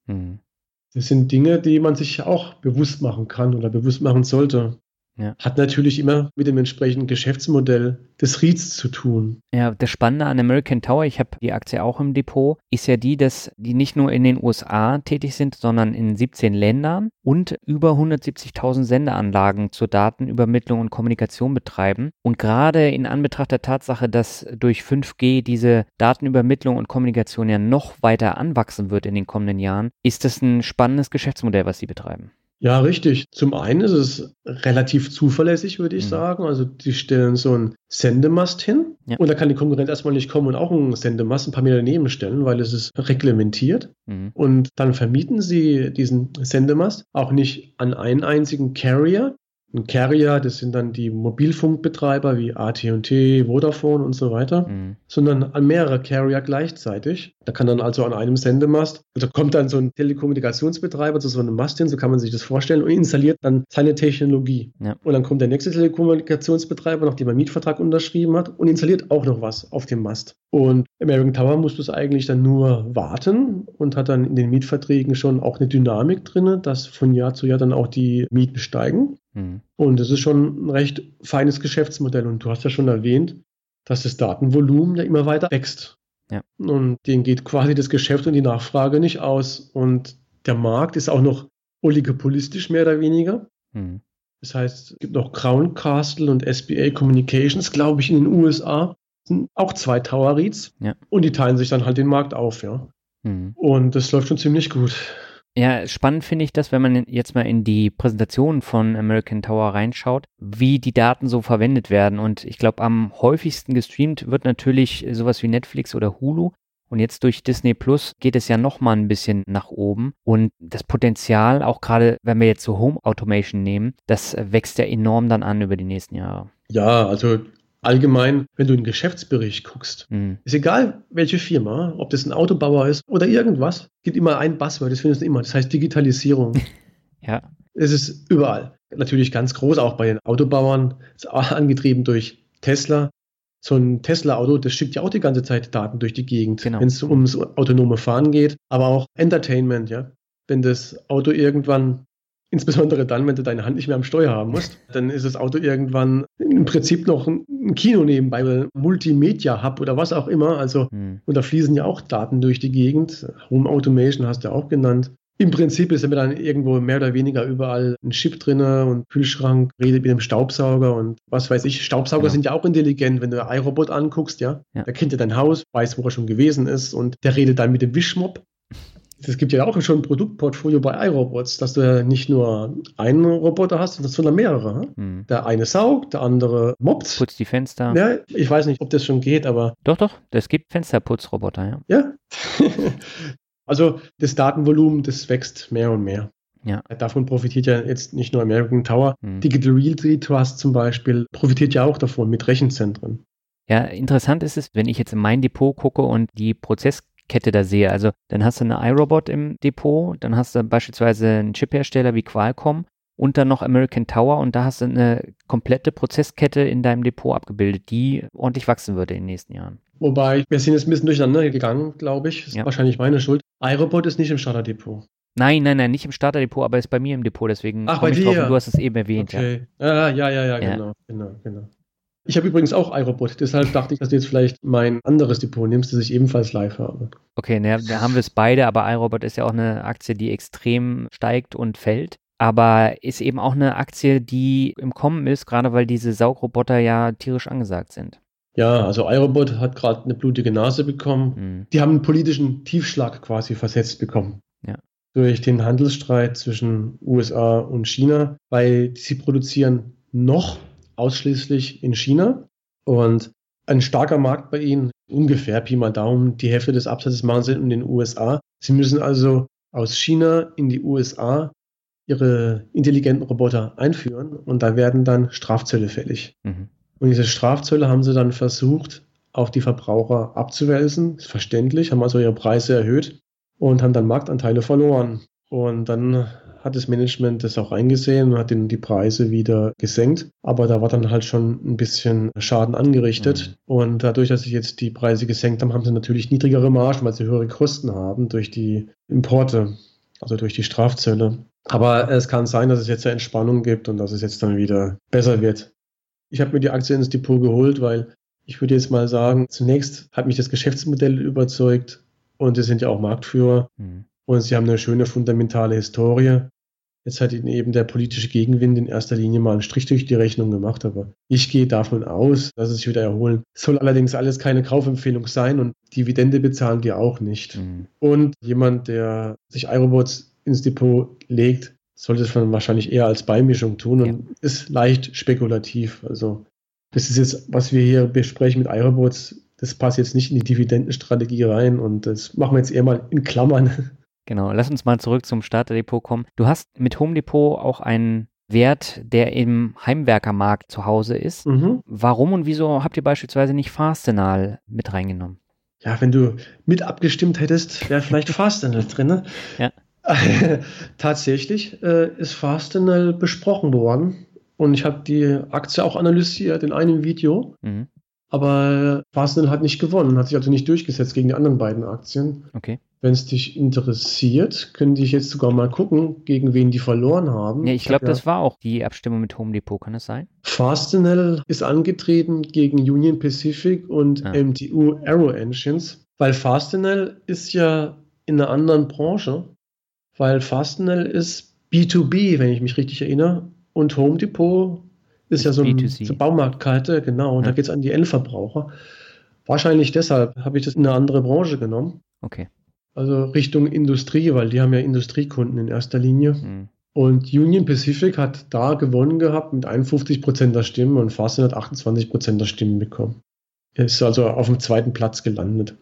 Das sind Dinge, die man sich auch bewusst machen kann oder bewusst machen sollte. Ja. Hat natürlich immer mit dem entsprechenden Geschäftsmodell des REITs zu tun. Ja, das Spannende an American Tower, ich habe die Aktie auch im Depot, ist ja die, dass die nicht nur in den USA tätig sind, sondern in 17 Ländern und über 170.000 Sendeanlagen zur Datenübermittlung und Kommunikation betreiben. Und gerade in Anbetracht der Tatsache, dass durch 5G diese Datenübermittlung und Kommunikation ja noch weiter anwachsen wird in den kommenden Jahren, ist das ein spannendes Geschäftsmodell, was sie betreiben. Ja, richtig. Zum einen ist es relativ zuverlässig, würde ich sagen. Also die stellen so einen Sendemast hin und da kann die Konkurrenz erstmal nicht kommen und auch einen Sendemast ein paar Meter daneben stellen, weil es ist reglementiert. Und dann vermieten sie diesen Sendemast auch nicht an einen einzigen Carrier. Ein Carrier, das sind dann die Mobilfunkbetreiber wie AT&T, Vodafone und so weiter, sondern an mehrere Carrier gleichzeitig. Da kann dann also an einem Sendemast, also kommt dann so ein Telekommunikationsbetreiber zu so einem Mast hin, so kann man sich das vorstellen, und installiert dann seine Technologie. Ja. Und dann kommt der nächste Telekommunikationsbetreiber, nachdem er einen Mietvertrag unterschrieben hat, und installiert auch noch was auf dem Mast. Und American Tower muss das eigentlich dann nur warten und hat dann in den Mietverträgen schon auch eine Dynamik drin, dass von Jahr zu Jahr dann auch die Mieten steigen. Und das ist schon ein recht feines Geschäftsmodell. Und du hast ja schon erwähnt, dass das Datenvolumen ja immer weiter wächst. Ja. Und denen geht quasi das Geschäft und die Nachfrage nicht aus. Und der Markt ist auch noch oligopolistisch mehr oder weniger. Mhm. Das heißt, es gibt noch Crown Castle und SBA Communications, glaube ich, in den USA. Das sind auch 2 Tower REITs. Ja. Und die teilen sich dann halt den Markt auf, ja. Mhm. Und das läuft schon ziemlich gut. Ja, spannend finde ich das, wenn man jetzt mal in die Präsentation von American Tower reinschaut, wie die Daten so verwendet werden. Und ich glaube, am häufigsten gestreamt wird natürlich sowas wie Netflix oder Hulu. Und jetzt durch Disney Plus geht es ja nochmal ein bisschen nach oben. Und das Potenzial, auch gerade wenn wir jetzt so Home Automation nehmen, das wächst ja enorm dann an über die nächsten Jahre. Ja, also allgemein, wenn du in den Geschäftsbericht guckst, ist egal, welche Firma, ob das ein Autobauer ist oder irgendwas, gibt immer ein Buzzword, das findest du immer, das heißt Digitalisierung. Ja. Es ist überall. Natürlich ganz groß, auch bei den Autobauern, ist auch angetrieben durch Tesla. So ein Tesla-Auto, das schickt ja auch die ganze Zeit Daten durch die Gegend, Genau. wenn es ums autonome Fahren geht, aber auch Entertainment, ja. Wenn das Auto irgendwann, insbesondere dann, wenn du deine Hand nicht mehr am Steuer haben musst, dann ist das Auto irgendwann im Prinzip noch ein Kino nebenbei, ein Multimedia-Hub oder was auch immer. Also, und da fließen ja auch Daten durch die Gegend. Home Automation hast du ja auch genannt. Im Prinzip ist immer dann irgendwo mehr oder weniger überall ein Chip drin und Kühlschrank, redet mit dem Staubsauger und was weiß ich. Staubsauger sind ja auch intelligent, wenn du iRobot anguckst, ja. Der kennt ja dein Haus, weiß, wo er schon gewesen ist und der redet dann mit dem Wischmopp. Es gibt ja auch schon ein Produktportfolio bei iRobots, dass du ja nicht nur einen Roboter hast, sondern mehrere. Der eine saugt, der andere moppt. Putzt die Fenster. Ja, ich weiß nicht, ob das schon geht, aber... Doch, es gibt Fensterputzroboter, ja. Ja. Also das Datenvolumen, das wächst mehr und mehr. Ja. Davon profitiert ja jetzt nicht nur American Tower. Digital Realty Trust zum Beispiel profitiert ja auch davon mit Rechenzentren. Ja, interessant ist es, wenn ich jetzt in mein Depot gucke und die Prozesskette da sehe. Also dann hast du eine iRobot im Depot, dann hast du beispielsweise einen Chiphersteller wie Qualcomm und dann noch American Tower und da hast du eine komplette Prozesskette in deinem Depot abgebildet, die ordentlich wachsen würde in den nächsten Jahren. Wobei, wir sind jetzt ein bisschen durcheinander gegangen, glaube ich. Das ist wahrscheinlich meine Schuld. iRobot ist nicht im Starterdepot. Nein, nicht im Starterdepot, aber ist bei mir im Depot, deswegen bei ich dir? drauf und du hast es eben erwähnt. Okay. Ja, genau. Ich habe übrigens auch iRobot, deshalb dachte ich, dass du jetzt vielleicht mein anderes Depot nimmst, das ich ebenfalls live habe. Okay, da haben wir es beide, aber iRobot ist ja auch eine Aktie, die extrem steigt und fällt. Aber ist eben auch eine Aktie, die im Kommen ist, gerade weil diese Saugroboter ja tierisch angesagt sind. Ja, also iRobot hat gerade eine blutige Nase bekommen. Die haben einen politischen Tiefschlag quasi versetzt bekommen. Ja. Durch den Handelsstreit zwischen USA und China, weil sie produzieren noch ausschließlich in China und ein starker Markt bei ihnen, ungefähr Pi mal Daumen, die Hälfte des Absatzes machen sie in den USA. Sie müssen also aus China in die USA ihre intelligenten Roboter einführen und da werden dann Strafzölle fällig. Und diese Strafzölle haben sie dann versucht, auf die Verbraucher abzuwälzen, ist verständlich, haben also ihre Preise erhöht und haben dann Marktanteile verloren. Und dann hat das Management das auch eingesehen und hat die Preise wieder gesenkt. Aber da war dann halt schon ein bisschen Schaden angerichtet. Und dadurch, dass sie jetzt die Preise gesenkt haben, haben sie natürlich niedrigere Margen, weil sie höhere Kosten haben durch die Importe, also durch die Strafzölle. Aber es kann sein, dass es jetzt eine Entspannung gibt und dass es jetzt dann wieder besser wird. Ich habe mir die Aktie ins Depot geholt, weil ich würde jetzt mal sagen, zunächst hat mich das Geschäftsmodell überzeugt und sie sind ja auch Marktführer und sie haben eine schöne fundamentale Historie. Jetzt hat ihnen eben der politische Gegenwind in erster Linie mal einen Strich durch die Rechnung gemacht, aber ich gehe davon aus, dass es sich wieder erholen. Soll allerdings alles keine Kaufempfehlung sein und Dividende bezahlen die auch nicht. Und jemand, der sich iRobots ins Depot legt, sollte es dann wahrscheinlich eher als Beimischung tun und ist leicht spekulativ. Also das ist jetzt, was wir hier besprechen mit iRobots, das passt jetzt nicht in die Dividendenstrategie rein und das machen wir jetzt eher mal in Klammern. Genau, lass uns mal zurück zum Starterdepot kommen. Du hast mit Home Depot auch einen Wert, der im Heimwerkermarkt zu Hause ist. Warum und wieso habt ihr beispielsweise nicht Fastenal mit reingenommen? Ja, wenn du mit abgestimmt hättest, wäre vielleicht Fastenal drin. Ne? Ja. Tatsächlich ist Fastenal besprochen worden und ich habe die Aktie auch analysiert in einem Video. Aber Fastenal hat nicht gewonnen, hat sich also nicht durchgesetzt gegen die anderen beiden Aktien. Okay. Wenn es dich interessiert, könnte ich jetzt sogar mal gucken, gegen wen die verloren haben. Ja, ich glaube, das war auch die Abstimmung mit Home Depot, kann das sein? Fastenal ist angetreten gegen Union Pacific und MTU Aero Engines, weil Fastenal ist ja in einer anderen Branche, weil Fastenal ist B2B, wenn ich mich richtig erinnere. Und Home Depot ist ja so B2C. eine Baumarktkarte, genau. Und da geht es an die Endverbraucher. Wahrscheinlich deshalb habe ich das in eine andere Branche genommen. Okay. Also Richtung Industrie, weil die haben ja Industriekunden in erster Linie. Und Union Pacific hat da gewonnen gehabt mit 51% der Stimmen und Fastenal hat 28% der Stimmen bekommen. Er ist also auf dem zweiten Platz gelandet.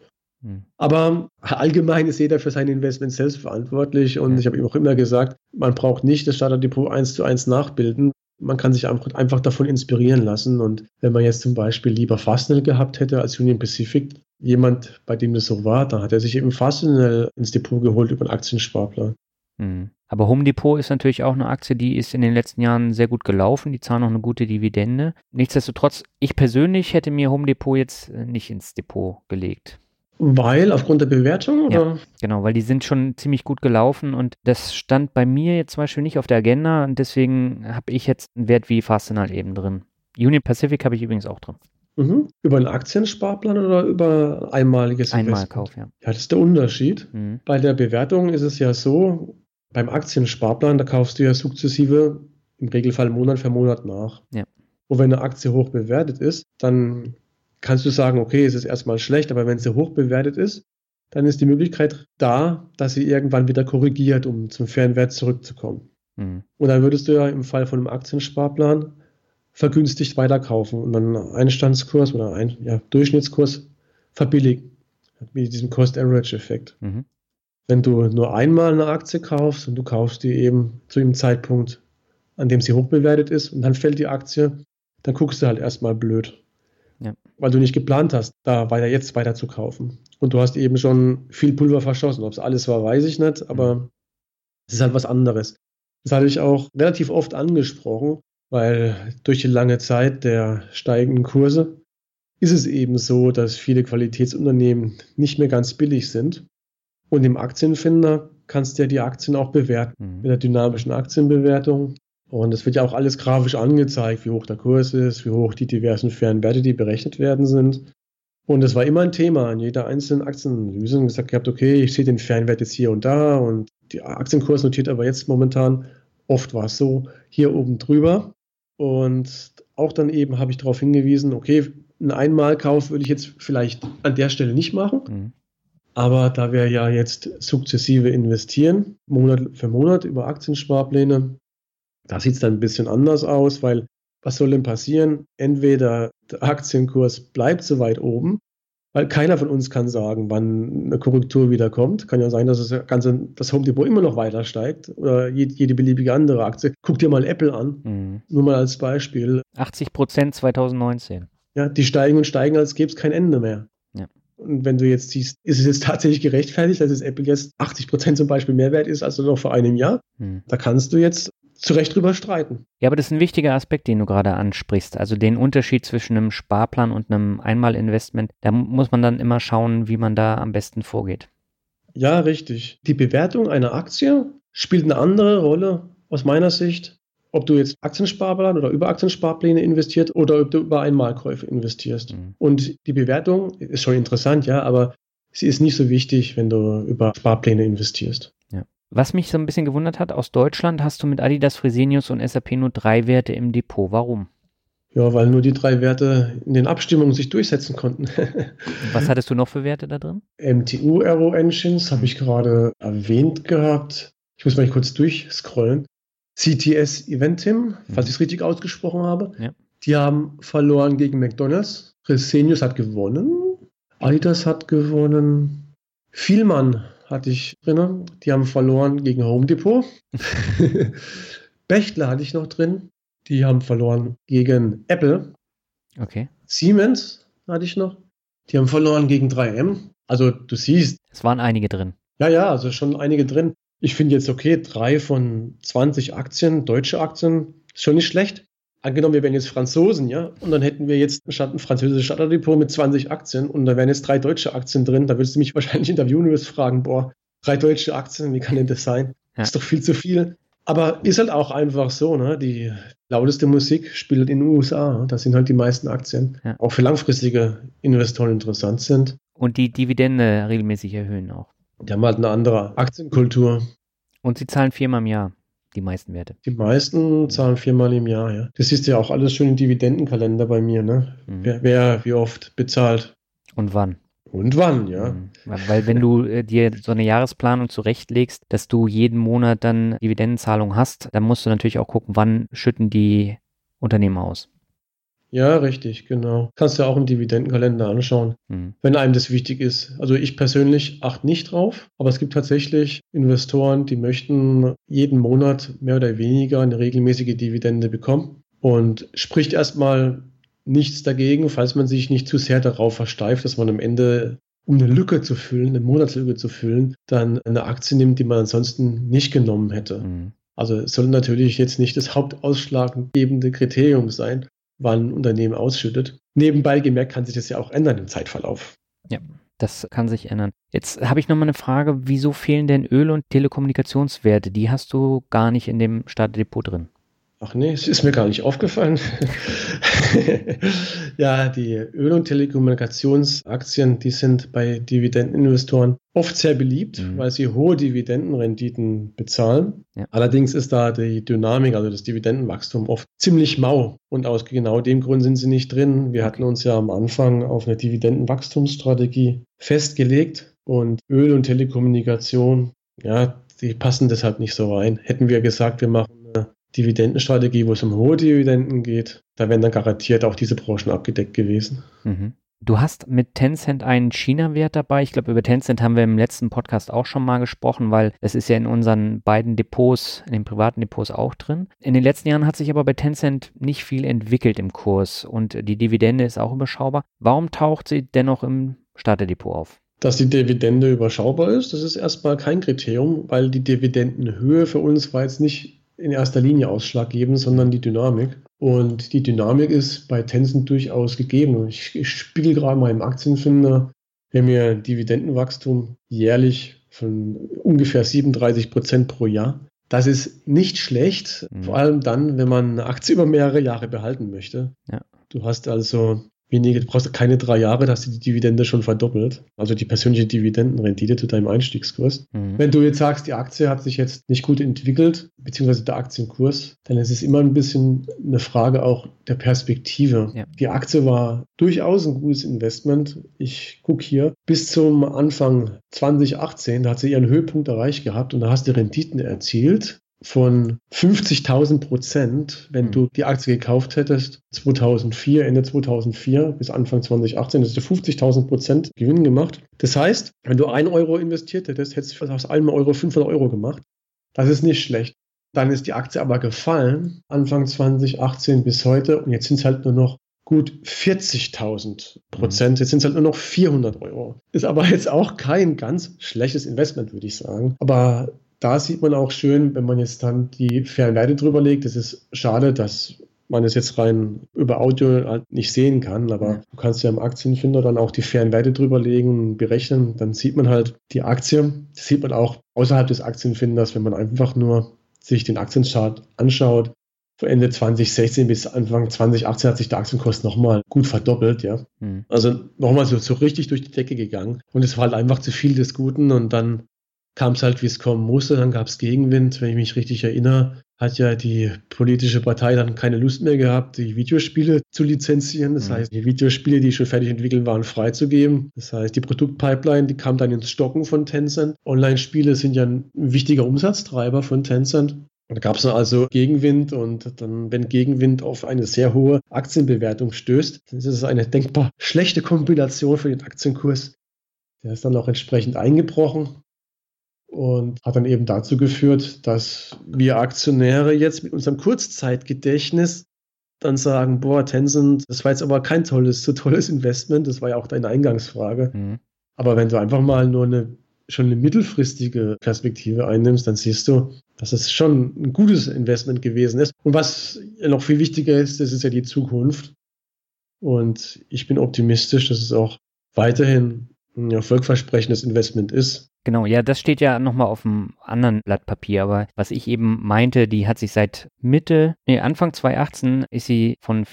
Aber allgemein ist jeder für sein Investment selbst verantwortlich und ich habe ihm auch immer gesagt, man braucht nicht das Starterdepot 1:1 nachbilden. Man kann sich einfach davon inspirieren lassen. Und wenn man jetzt zum Beispiel lieber Fastenal gehabt hätte als Union Pacific, jemand, bei dem das so war, dann hat er sich eben Fastenal ins Depot geholt über einen Aktiensparplan. Aber Home Depot ist natürlich auch eine Aktie, die ist in den letzten Jahren sehr gut gelaufen. Die zahlen auch eine gute Dividende. Nichtsdestotrotz, ich persönlich hätte mir Home Depot jetzt nicht ins Depot gelegt. Weil, aufgrund der Bewertung? Oder? Ja, genau, weil die sind schon ziemlich gut gelaufen und das stand bei mir jetzt zum Beispiel nicht auf der Agenda und deswegen habe ich jetzt einen Wert wie Fastenal eben drin. Union Pacific habe ich übrigens auch drin. Über einen Aktiensparplan oder über einmaliges Einmalkauf, ja. Ja, das ist der Unterschied. Bei der Bewertung ist es ja so, beim Aktiensparplan, da kaufst du ja sukzessive, im Regelfall Monat für Monat nach. Ja. Und wenn eine Aktie hoch bewertet ist, dann kannst du sagen, okay, es ist erstmal schlecht, aber wenn sie hoch bewertet ist, dann ist die Möglichkeit da, dass sie irgendwann wieder korrigiert, um zum fairen Wert zurückzukommen. Und dann würdest du ja im Fall von einem Aktiensparplan vergünstigt weiterkaufen und dann einen Einstandskurs oder einen Durchschnittskurs verbilligen. Mit diesem Cost-Average-Effekt. Wenn du nur einmal eine Aktie kaufst und du kaufst die eben zu dem Zeitpunkt, an dem sie hoch bewertet ist und dann fällt die Aktie, dann guckst du halt erstmal blöd. Ja. Weil du nicht geplant hast, da weiter zu kaufen. Und du hast eben schon viel Pulver verschossen. Ob es alles war, weiß ich nicht, aber es ist halt was anderes. Das hatte ich auch relativ oft angesprochen, weil durch die lange Zeit der steigenden Kurse ist es eben so, dass viele Qualitätsunternehmen nicht mehr ganz billig sind. Und im Aktienfinder kannst du ja die Aktien auch bewerten, mit der dynamischen Aktienbewertung. Und es wird ja auch alles grafisch angezeigt, wie hoch der Kurs ist, wie hoch die diversen fairen Werte, die berechnet werden, sind. Und das war immer ein Thema in jeder einzelnen Aktienanalyse. Und gesagt gehabt, okay, ich sehe den fairen Wert jetzt hier und da und der Aktienkurs notiert aber jetzt momentan, oft war es so, hier oben drüber. Und auch dann eben habe ich darauf hingewiesen, okay, einen Einmalkauf würde ich jetzt vielleicht an der Stelle nicht machen. Aber da wir ja jetzt sukzessive investieren, Monat für Monat über Aktiensparpläne, da sieht es dann ein bisschen anders aus, weil was soll denn passieren? Entweder der Aktienkurs bleibt so weit oben, weil keiner von uns kann sagen, wann eine Korrektur wieder kommt. Kann ja sein, dass das Home Depot immer noch weiter steigt oder jede beliebige andere Aktie. Guck dir mal Apple an, nur mal als Beispiel. 80% 2019. Ja, die steigen und steigen, als gäbe es kein Ende mehr. Ja. Und wenn du jetzt siehst, ist es jetzt tatsächlich gerechtfertigt, dass es Apple jetzt 80% zum Beispiel mehr wert ist als noch vor einem Jahr? Da kannst du jetzt zu Recht drüber streiten. Ja, aber das ist ein wichtiger Aspekt, den du gerade ansprichst. Also den Unterschied zwischen einem Sparplan und einem Einmalinvestment. Da muss man dann immer schauen, wie man da am besten vorgeht. Ja, richtig. Die Bewertung einer Aktie spielt eine andere Rolle aus meiner Sicht, ob du jetzt Aktiensparplan oder über Aktiensparpläne investierst oder ob du über Einmalkäufe investierst. Und die Bewertung ist schon interessant, ja, aber sie ist nicht so wichtig, wenn du über Sparpläne investierst. Ja. Was mich so ein bisschen gewundert hat, aus Deutschland hast du mit Adidas, Fresenius und SAP nur 3 Werte im Depot. Warum? Ja, weil nur die 3 Werte in den Abstimmungen sich durchsetzen konnten. Was hattest du noch für Werte da drin? MTU Aero Engines habe ich gerade erwähnt gehabt. Ich muss mal kurz durchscrollen. CTS Eventim, falls ich es richtig ausgesprochen habe. Ja. Die haben verloren gegen McDonald's. Fresenius hat gewonnen. Adidas hat gewonnen. Vielmann hatte ich drin. Die haben verloren gegen Home Depot. Bechtle hatte ich noch drin. Die haben verloren gegen Apple. Okay. Siemens hatte ich noch. Die haben verloren gegen 3M. Also du siehst. Es waren einige drin. Ja, also schon einige drin. Ich finde jetzt okay, 3 von 20 Aktien, deutsche Aktien, ist schon nicht schlecht. Angenommen, wir wären jetzt Franzosen, ja, und dann hätten wir jetzt ein französisches Starterdepot mit 20 Aktien und da wären jetzt 3 deutsche Aktien drin. Da würdest du mich wahrscheinlich interviewen und wirst fragen, 3 deutsche Aktien, wie kann denn das sein? Ja. Ist doch viel zu viel. Aber ist halt auch einfach so, ne? Die lauteste Musik spielt in den USA. Da sind halt die meisten Aktien, auch für langfristige Investoren interessant sind. Und die Dividende regelmäßig erhöhen auch. Die haben halt eine andere Aktienkultur. Und sie zahlen 4-mal im Jahr. die meisten Werte? Die meisten zahlen 4-mal im Jahr, ja. Das ist ja auch alles schon im Dividendenkalender bei mir, ne? Wer wie oft bezahlt. Und wann? Und wann, ja. Weil wenn du dir so eine Jahresplanung zurechtlegst, dass du jeden Monat dann Dividendenzahlungen hast, dann musst du natürlich auch gucken, wann schütten die Unternehmen aus. Ja, richtig, genau. Kannst du auch im Dividendenkalender anschauen, wenn einem das wichtig ist. Also ich persönlich achte nicht drauf, aber es gibt tatsächlich Investoren, die möchten jeden Monat mehr oder weniger eine regelmäßige Dividende bekommen und spricht erstmal nichts dagegen, falls man sich nicht zu sehr darauf versteift, dass man am Ende, um eine Lücke zu füllen, eine Monatslücke zu füllen, dann eine Aktie nimmt, die man ansonsten nicht genommen hätte. Also es soll natürlich jetzt nicht das hauptausschlaggebende Kriterium sein, wann ein Unternehmen ausschüttet. Nebenbei gemerkt kann sich das ja auch ändern im Zeitverlauf. Ja, das kann sich ändern. Jetzt habe ich nochmal eine Frage, wieso fehlen denn Öl- und Telekommunikationswerte? Die hast du gar nicht in dem Starterdepot drin. Ach nee, es ist mir gar nicht aufgefallen. Ja, die Öl- und Telekommunikationsaktien, die sind bei Dividendeninvestoren oft sehr beliebt, weil sie hohe Dividendenrenditen bezahlen. Ja. Allerdings ist da die Dynamik, also das Dividendenwachstum, oft ziemlich mau. Und aus genau dem Grund sind sie nicht drin. Wir hatten uns ja am Anfang auf eine Dividendenwachstumsstrategie festgelegt. Und Öl- und Telekommunikation, ja, die passen deshalb nicht so rein. Hätten wir gesagt, wir machen eine Dividendenstrategie, wo es um hohe Dividenden geht, da wären dann garantiert auch diese Branchen abgedeckt gewesen. Du hast mit Tencent einen China-Wert dabei. Ich glaube, über Tencent haben wir im letzten Podcast auch schon mal gesprochen, weil es ist ja in unseren beiden Depots, in den privaten Depots auch drin. In den letzten Jahren hat sich aber bei Tencent nicht viel entwickelt im Kurs und die Dividende ist auch überschaubar. Warum taucht sie dennoch im Starterdepot auf? Dass die Dividende überschaubar ist, das ist erstmal kein Kriterium, weil die Dividendenhöhe für uns war jetzt nicht in erster Linie ausschlaggebend, sondern die Dynamik. Und die Dynamik ist bei Tencent durchaus gegeben. Ich spiegel gerade mal im Aktienfinder, wir haben ja Dividendenwachstum jährlich von ungefähr 37% pro Jahr. Das ist nicht schlecht, vor allem dann, wenn man eine Aktie über mehrere Jahre behalten möchte. Ja. Du hast also du brauchst keine 3 Jahre, da hast du die Dividende schon verdoppelt. Also die persönliche Dividendenrendite zu deinem Einstiegskurs. Wenn du jetzt sagst, die Aktie hat sich jetzt nicht gut entwickelt, beziehungsweise der Aktienkurs, dann ist es immer ein bisschen eine Frage auch der Perspektive. Ja. Die Aktie war durchaus ein gutes Investment. Ich gucke hier, bis zum Anfang 2018, da hat sie ihren Höhepunkt erreicht gehabt und da hast du Renditen erzielt von 50.000%, wenn du die Aktie gekauft hättest, Ende 2004 bis Anfang 2018, hast du 50.000% Gewinn gemacht. Das heißt, wenn du 1 Euro investiert hättest, hättest du aus einem Euro 500 Euro gemacht. Das ist nicht schlecht. Dann ist die Aktie aber gefallen, Anfang 2018 bis heute, und jetzt sind es halt nur noch gut 40.000%. Jetzt sind es halt nur noch 400 Euro. Ist aber jetzt auch kein ganz schlechtes Investment, würde ich sagen. Aber da sieht man auch schön, wenn man jetzt dann die fairen Werte drüber legt. Es ist schade, dass man es jetzt rein über Audio halt nicht sehen kann, aber du kannst ja im Aktienfinder dann auch die fairen Werte drüber legen, berechnen. Dann sieht man halt die Aktie. Das sieht man auch außerhalb des Aktienfinders, wenn man einfach nur sich den Aktienchart anschaut. Von Ende 2016 bis Anfang 2018 hat sich der Aktienkurs nochmal gut verdoppelt, ja. Also nochmal so richtig durch die Decke gegangen. Und es war halt einfach zu viel des Guten und dann kam es halt, wie es kommen musste, dann gab es Gegenwind. Wenn ich mich richtig erinnere, hat ja die politische Partei dann keine Lust mehr gehabt, die Videospiele zu lizenzieren. Das heißt, die Videospiele, die schon fertig entwickelt waren, freizugeben. Das heißt, die Produktpipeline, die kam dann ins Stocken von Tencent. Online-Spiele sind ja ein wichtiger Umsatztreiber von Tencent. Da gab es also Gegenwind und dann, wenn Gegenwind auf eine sehr hohe Aktienbewertung stößt, dann ist es eine denkbar schlechte Kombination für den Aktienkurs. Der ist dann auch entsprechend eingebrochen. Und hat dann eben dazu geführt, dass wir Aktionäre jetzt mit unserem Kurzzeitgedächtnis dann sagen, boah, Tencent, das war jetzt aber kein so tolles Investment, das war ja auch deine Eingangsfrage. Aber wenn du einfach mal nur schon eine mittelfristige Perspektive einnimmst, dann siehst du, dass es schon ein gutes Investment gewesen ist. Und was noch viel wichtiger ist, das ist ja die Zukunft. Und ich bin optimistisch, dass es auch weiterhin ein erfolgversprechendes Investment ist. Genau, ja, das steht ja nochmal auf einem anderen Blatt Papier, aber was ich eben meinte, die hat sich seit Anfang 2018 ist sie von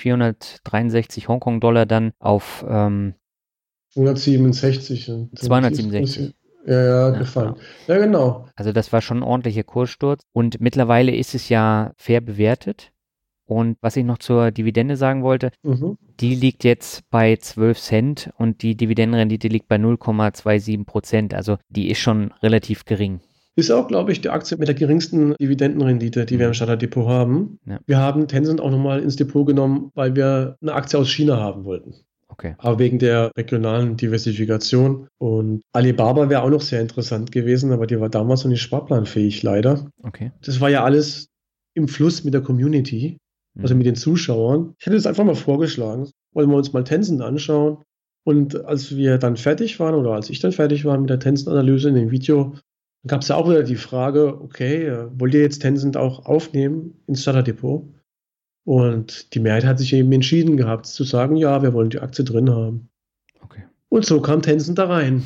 463 Hongkong-Dollar dann auf 267. 267. gefallen. Ja, genau. Also das war schon ein ordentlicher Kurssturz und mittlerweile ist es ja fair bewertet. Und was ich noch zur Dividende sagen wollte, die liegt jetzt bei 12 Cent und die Dividendenrendite liegt bei 0,27%. Also die ist schon relativ gering. Ist auch, glaube ich, die Aktie mit der geringsten Dividendenrendite, die wir im Starterdepot haben. Ja. Wir haben Tencent auch nochmal ins Depot genommen, weil wir eine Aktie aus China haben wollten. Okay. Aber wegen der regionalen Diversifikation. Und Alibaba wäre auch noch sehr interessant gewesen, aber die war damals noch nicht sparplanfähig, leider. Okay. Das war ja alles im Fluss mit der Community, also mit den Zuschauern. Ich hätte das einfach mal vorgeschlagen. Wollen wir uns mal Tencent anschauen? Und als wir dann fertig waren oder als ich dann fertig war mit der Tencent-Analyse in dem Video, gab es ja auch wieder die Frage, okay, wollt ihr jetzt Tencent auch aufnehmen ins Starterdepot? Und die Mehrheit hat sich eben entschieden gehabt, zu sagen, ja, wir wollen die Aktie drin haben. Okay. Und so kam Tencent da rein.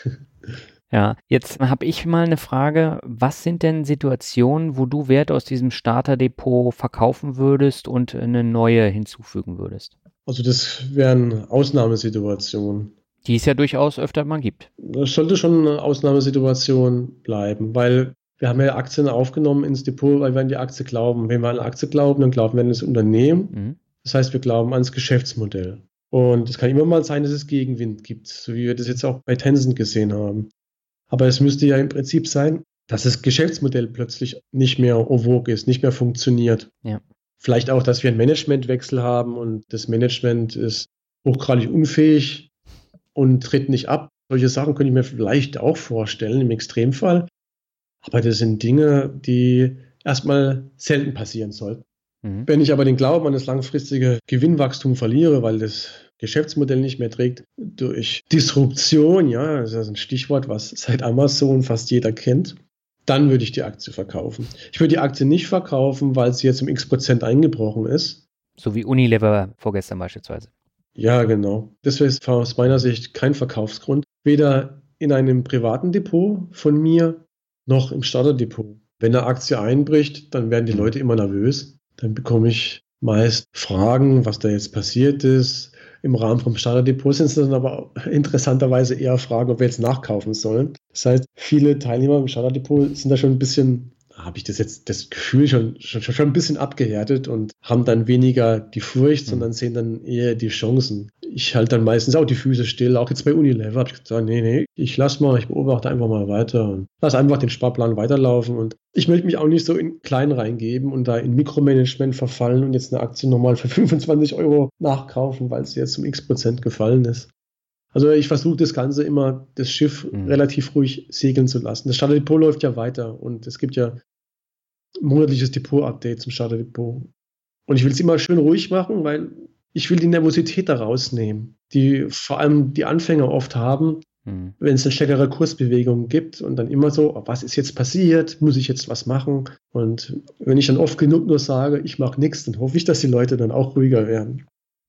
Ja, jetzt habe ich mal eine Frage. Was sind denn Situationen, wo du Werte aus diesem Starterdepot verkaufen würdest und eine neue hinzufügen würdest? Also das wären Ausnahmesituationen. Die es ja durchaus öfter mal gibt. Das sollte schon eine Ausnahmesituation bleiben, weil wir haben ja Aktien aufgenommen ins Depot, weil wir an die Aktie glauben. Wenn wir an eine Aktie glauben, dann glauben wir an das Unternehmen. Das heißt, wir glauben ans Geschäftsmodell. Und es kann immer mal sein, dass es Gegenwind gibt, so wie wir das jetzt auch bei Tencent gesehen haben. Aber es müsste ja im Prinzip sein, dass das Geschäftsmodell plötzlich nicht mehr en vogue ist, nicht mehr funktioniert. Ja. Vielleicht auch, dass wir einen Managementwechsel haben und das Management ist hochgradig unfähig und tritt nicht ab. Solche Sachen könnte ich mir vielleicht auch vorstellen im Extremfall. Aber das sind Dinge, die erstmal selten passieren sollten. Wenn ich aber den Glauben an das langfristige Gewinnwachstum verliere, weil das Geschäftsmodell nicht mehr trägt, durch Disruption, ja, das ist ein Stichwort, was seit Amazon fast jeder kennt, dann würde ich die Aktie verkaufen. Ich würde die Aktie nicht verkaufen, weil sie jetzt um x% eingebrochen ist. So wie Unilever vorgestern beispielsweise. Ja, genau. Das wäre aus meiner Sicht kein Verkaufsgrund. Weder in einem privaten Depot von mir noch im Starterdepot. Wenn eine Aktie einbricht, dann werden die Leute immer nervös. Dann bekomme ich meist Fragen, was da jetzt passiert ist. Im Rahmen vom Starterdepot sind es dann aber interessanterweise eher Fragen, ob wir jetzt nachkaufen sollen. Das heißt, viele Teilnehmer im Starterdepot sind da schon ein bisschen, habe ich das Gefühl schon ein bisschen abgehärtet und haben dann weniger die Furcht, sondern sehen dann eher die Chancen. Ich halte dann meistens auch die Füße still, auch jetzt bei Unilever habe ich gesagt, nee, ich beobachte einfach mal weiter und lasse einfach den Sparplan weiterlaufen und ich möchte mich auch nicht so in klein reingeben und da in Mikromanagement verfallen und jetzt eine Aktie nochmal für 25 € nachkaufen, weil sie jetzt um x% gefallen ist. Also ich versuche das Ganze immer, das Schiff relativ ruhig segeln zu lassen. Das Starterdepot läuft ja weiter und es gibt ja monatliches Depot-Update zum Starterdepot. Und ich will es immer schön ruhig machen, weil ich will die Nervosität da rausnehmen, die vor allem die Anfänger oft haben, wenn es eine stärkere Kursbewegung gibt und dann immer so, was ist jetzt passiert, muss ich jetzt was machen? Und wenn ich dann oft genug nur sage, ich mache nichts, dann hoffe ich, dass die Leute dann auch ruhiger werden.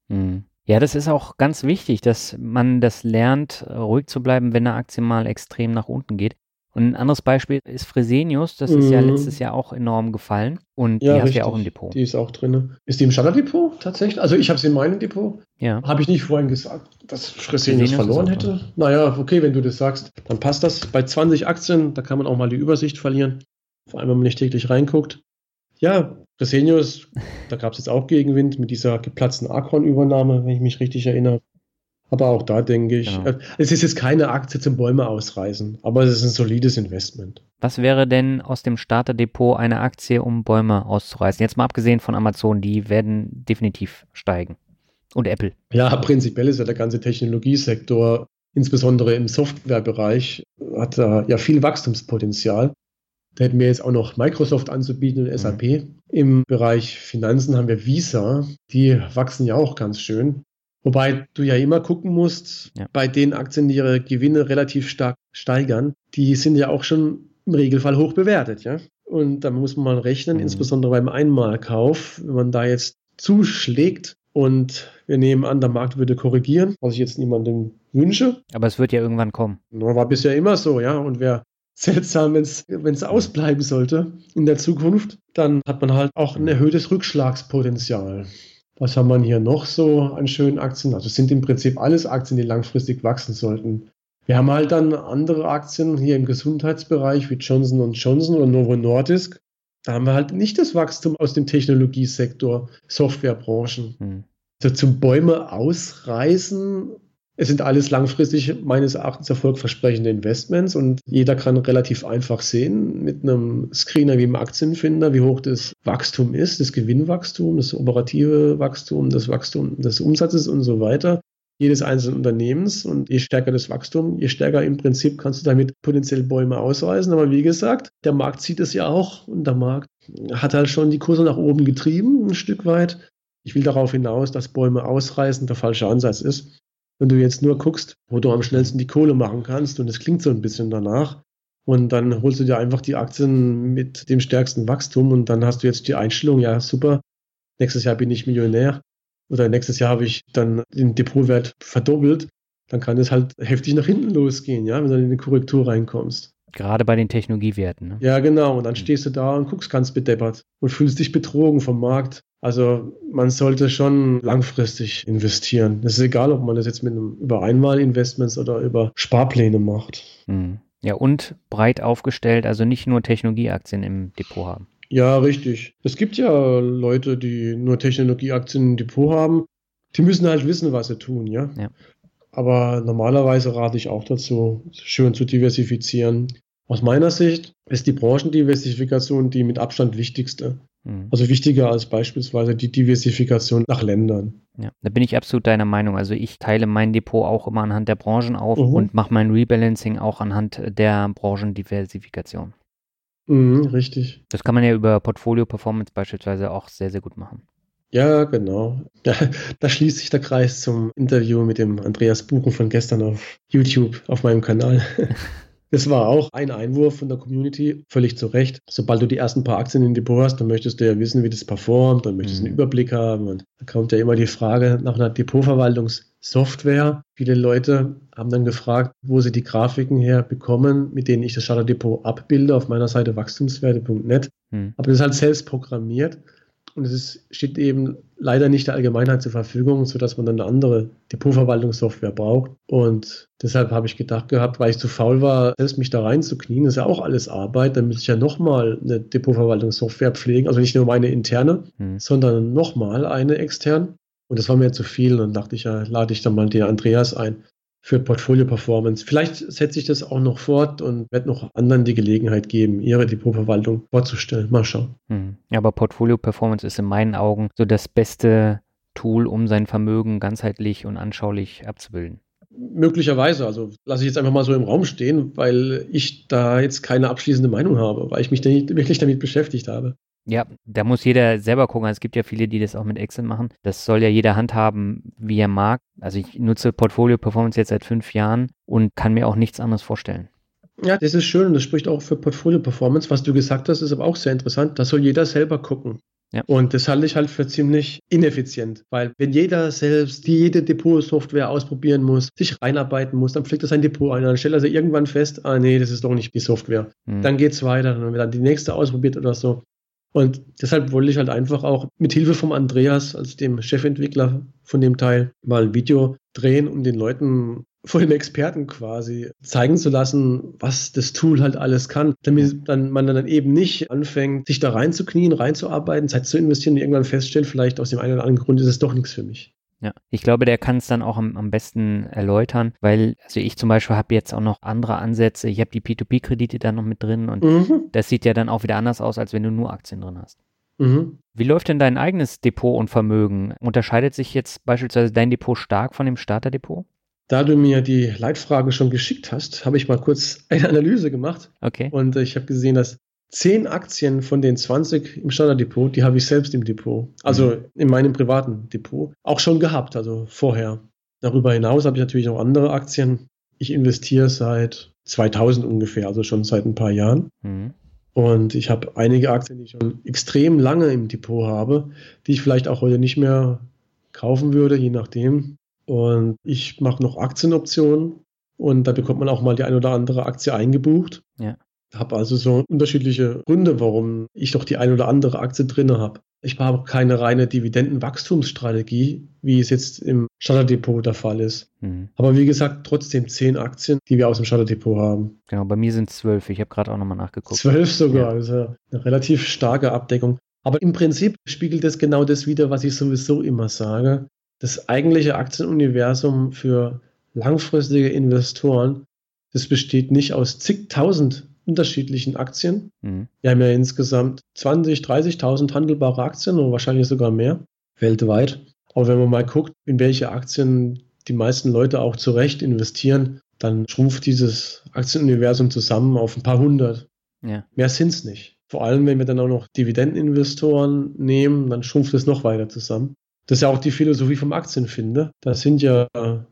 Ja, das ist auch ganz wichtig, dass man das lernt, ruhig zu bleiben, wenn eine Aktie mal extrem nach unten geht. Und ein anderes Beispiel ist Fresenius, das ist ja letztes Jahr auch enorm gefallen und ja, die hast richtig. du ja auch im Depot. Die ist auch drin. Ist die im Starterdepot tatsächlich? Also ich habe sie in meinem Depot. Ja. Habe ich nicht vorhin gesagt, dass Fresenius verloren hätte? Naja, okay, wenn du das sagst, dann passt das. Bei 20 Aktien, da kann man auch mal die Übersicht verlieren. Vor allem, wenn man nicht täglich reinguckt. Ja, Fresenius, da gab es jetzt auch Gegenwind mit dieser geplatzten Arcon-Übernahme, wenn ich mich richtig erinnere. Aber auch da denke ich, es ist jetzt keine Aktie zum Bäume ausreißen, aber es ist ein solides Investment. Was wäre denn aus dem Starterdepot eine Aktie, um Bäume auszureißen? Jetzt mal abgesehen von Amazon, die werden definitiv steigen. Und Apple. Ja, prinzipiell ist ja der ganze Technologiesektor, insbesondere im Softwarebereich, hat da ja viel Wachstumspotenzial. Da hätten wir jetzt auch noch Microsoft anzubieten und SAP. Im Bereich Finanzen haben wir Visa, die wachsen ja auch ganz schön. Wobei du ja immer gucken musst, bei den Aktien, die ihre Gewinne relativ stark steigern, die sind ja auch schon im Regelfall hoch bewertet, ja. Und da muss man mal rechnen, insbesondere beim Einmalkauf, wenn man da jetzt zuschlägt und wir nehmen an, der Markt würde korrigieren, was ich jetzt niemandem wünsche. Aber es wird ja irgendwann kommen. War bisher immer so, ja. Und wäre seltsam, wenn es ausbleiben sollte in der Zukunft, dann hat man halt auch ein erhöhtes Rückschlagspotenzial. Was haben wir hier noch so an schönen Aktien? Also es sind im Prinzip alles Aktien, die langfristig wachsen sollten. Wir haben halt dann andere Aktien hier im Gesundheitsbereich wie Johnson & Johnson oder Novo Nordisk. Da haben wir halt nicht das Wachstum aus dem Technologiesektor, Softwarebranchen. Zum Bäume ausreißen, es sind alles langfristig meines Erachtens erfolgversprechende Investments und jeder kann relativ einfach sehen mit einem Screener wie im Aktienfinder, wie hoch das Wachstum ist, das Gewinnwachstum, das operative Wachstum des Umsatzes und so weiter, jedes einzelnen Unternehmens. Und je stärker das Wachstum, je stärker im Prinzip kannst du damit potenziell Bäume ausreißen. Aber wie gesagt, der Markt sieht es ja auch und der Markt hat halt schon die Kurse nach oben getrieben, ein Stück weit. Ich will darauf hinaus, dass Bäume ausreißen der falsche Ansatz ist. Wenn du jetzt nur guckst, wo du am schnellsten die Kohle machen kannst, und es klingt so ein bisschen danach, und dann holst du dir einfach die Aktien mit dem stärksten Wachstum und dann hast du jetzt die Einstellung, ja super, nächstes Jahr bin ich Millionär oder nächstes Jahr habe ich dann den Depotwert verdoppelt, dann kann es halt heftig nach hinten losgehen, ja, wenn du in eine Korrektur reinkommst. Gerade bei den Technologiewerten. Ne? Ja, genau. Und dann stehst du da und guckst ganz bedeppert und fühlst dich betrogen vom Markt. Also man sollte schon langfristig investieren. Das ist egal, ob man das jetzt über Einmalinvestments oder über Sparpläne macht. Ja, und breit aufgestellt, also nicht nur Technologieaktien im Depot haben. Ja, richtig. Es gibt ja Leute, die nur Technologieaktien im Depot haben. Die müssen halt wissen, was sie tun, ja. Aber normalerweise rate ich auch dazu, schön zu diversifizieren. Aus meiner Sicht ist die Branchendiversifikation die mit Abstand wichtigste. Also wichtiger als beispielsweise die Diversifikation nach Ländern. Ja, da bin ich absolut deiner Meinung. Also ich teile mein Depot auch immer anhand der Branchen auf und mache mein Rebalancing auch anhand der Branchendiversifikation. Richtig. Das kann man ja über Portfolio Performance beispielsweise auch sehr, sehr gut machen. Ja, genau. Da schließt sich der Kreis zum Interview mit dem Andreas Buchen von gestern auf YouTube, auf meinem Kanal. Das war auch ein Einwurf von der Community, völlig zu Recht. Sobald du die ersten paar Aktien im Depot hast, dann möchtest du ja wissen, wie das performt, dann möchtest du einen Überblick haben. Und da kommt ja immer die Frage nach einer Depotverwaltungssoftware. Viele Leute haben dann gefragt, wo sie die Grafiken herbekommen, mit denen ich das Charterdepot abbilde, auf meiner Seite wachstumswerte.net. Aber das ist halt selbst programmiert. Und es steht eben leider nicht der Allgemeinheit zur Verfügung, sodass man dann eine andere Depotverwaltungssoftware braucht. Und deshalb habe ich gedacht gehabt, weil ich zu faul war, selbst mich da reinzuknien, das ist ja auch alles Arbeit, dann muss ich ja nochmal eine Depotverwaltungssoftware pflegen, also nicht nur meine interne, sondern nochmal eine extern. Und das war mir zu viel. Und dann dachte ich, ja, lade ich dann mal den Andreas ein für Portfolio Performance. Vielleicht setze ich das auch noch fort und werde noch anderen die Gelegenheit geben, ihre Depotverwaltung vorzustellen. Mal schauen. Ja, aber Portfolio Performance ist in meinen Augen so das beste Tool, um sein Vermögen ganzheitlich und anschaulich abzubilden. Möglicherweise, also lasse ich jetzt einfach mal so im Raum stehen, weil ich da jetzt keine abschließende Meinung habe, weil ich mich nicht wirklich damit beschäftigt habe. Ja, da muss jeder selber gucken. Es gibt ja viele, die das auch mit Excel machen. Das soll ja jeder handhaben, wie er mag. Also ich nutze Portfolio Performance jetzt seit 5 Jahren und kann mir auch nichts anderes vorstellen. Ja, das ist schön und das spricht auch für Portfolio Performance. Was du gesagt hast, ist aber auch sehr interessant. Da soll jeder selber gucken. Ja. Und das halte ich halt für ziemlich ineffizient, weil wenn jeder selbst jede Depot-Software ausprobieren muss, sich reinarbeiten muss, dann pflegt er sein Depot ein, dann stellt er sich irgendwann fest, nee, das ist doch nicht die Software. Dann geht's weiter, dann wird dann die nächste ausprobiert oder so. Und deshalb wollte ich halt einfach auch mit Hilfe vom Andreas, als dem Chefentwickler von dem Teil, mal ein Video drehen, um den Leuten vor dem Experten quasi zeigen zu lassen, was das Tool halt alles kann, damit man dann eben nicht anfängt, sich da reinzuknien, reinzuarbeiten, Zeit zu investieren und irgendwann feststellt, vielleicht aus dem einen oder anderen Grund ist es doch nichts für mich. Ja, ich glaube, der kann es dann auch am besten erläutern, weil, also ich zum Beispiel habe jetzt auch noch andere Ansätze. Ich habe die P2P-Kredite da noch mit drin und das sieht ja dann auch wieder anders aus, als wenn du nur Aktien drin hast. Wie läuft denn dein eigenes Depot und Vermögen? Unterscheidet sich jetzt beispielsweise dein Depot stark von dem Starterdepot? Da du mir die Leitfrage schon geschickt hast, habe ich mal kurz eine Analyse gemacht. Okay. Und ich habe gesehen, dass 10 Aktien von den 20 im Standarddepot, die habe ich selbst im Depot, also in meinem privaten Depot, auch schon gehabt, also vorher. Darüber hinaus habe ich natürlich auch andere Aktien. Ich investiere seit 2000 ungefähr, also schon seit ein paar Jahren. Und ich habe einige Aktien, die ich schon extrem lange im Depot habe, die ich vielleicht auch heute nicht mehr kaufen würde, je nachdem. Und ich mache noch Aktienoptionen und da bekommt man auch mal die ein oder andere Aktie eingebucht. Ja. Habe also so unterschiedliche Gründe, warum ich doch die ein oder andere Aktie drin habe. Ich habe auch keine reine Dividendenwachstumsstrategie, wie es jetzt im Charterdepot der Fall ist. Aber wie gesagt, trotzdem 10 Aktien, die wir aus dem Charterdepot haben. Genau, bei mir sind es 12. Ich habe gerade auch nochmal nachgeguckt. 12 sogar, das ist ja eine relativ starke Abdeckung. Aber im Prinzip spiegelt das genau das wider, was ich sowieso immer sage. Das eigentliche Aktienuniversum für langfristige Investoren, das besteht nicht aus zigtausend unterschiedlichen Aktien. Wir haben ja insgesamt 20.000, 30.000 handelbare Aktien und wahrscheinlich sogar mehr weltweit. Aber wenn man mal guckt, in welche Aktien die meisten Leute auch zu Recht investieren, dann schrumpft dieses Aktienuniversum zusammen auf ein paar hundert. Ja. Mehr sind es nicht. Vor allem, wenn wir dann auch noch Dividendeninvestoren nehmen, dann schrumpft es noch weiter zusammen. Das ist ja auch die Philosophie vom Aktienfinder. Da sind ja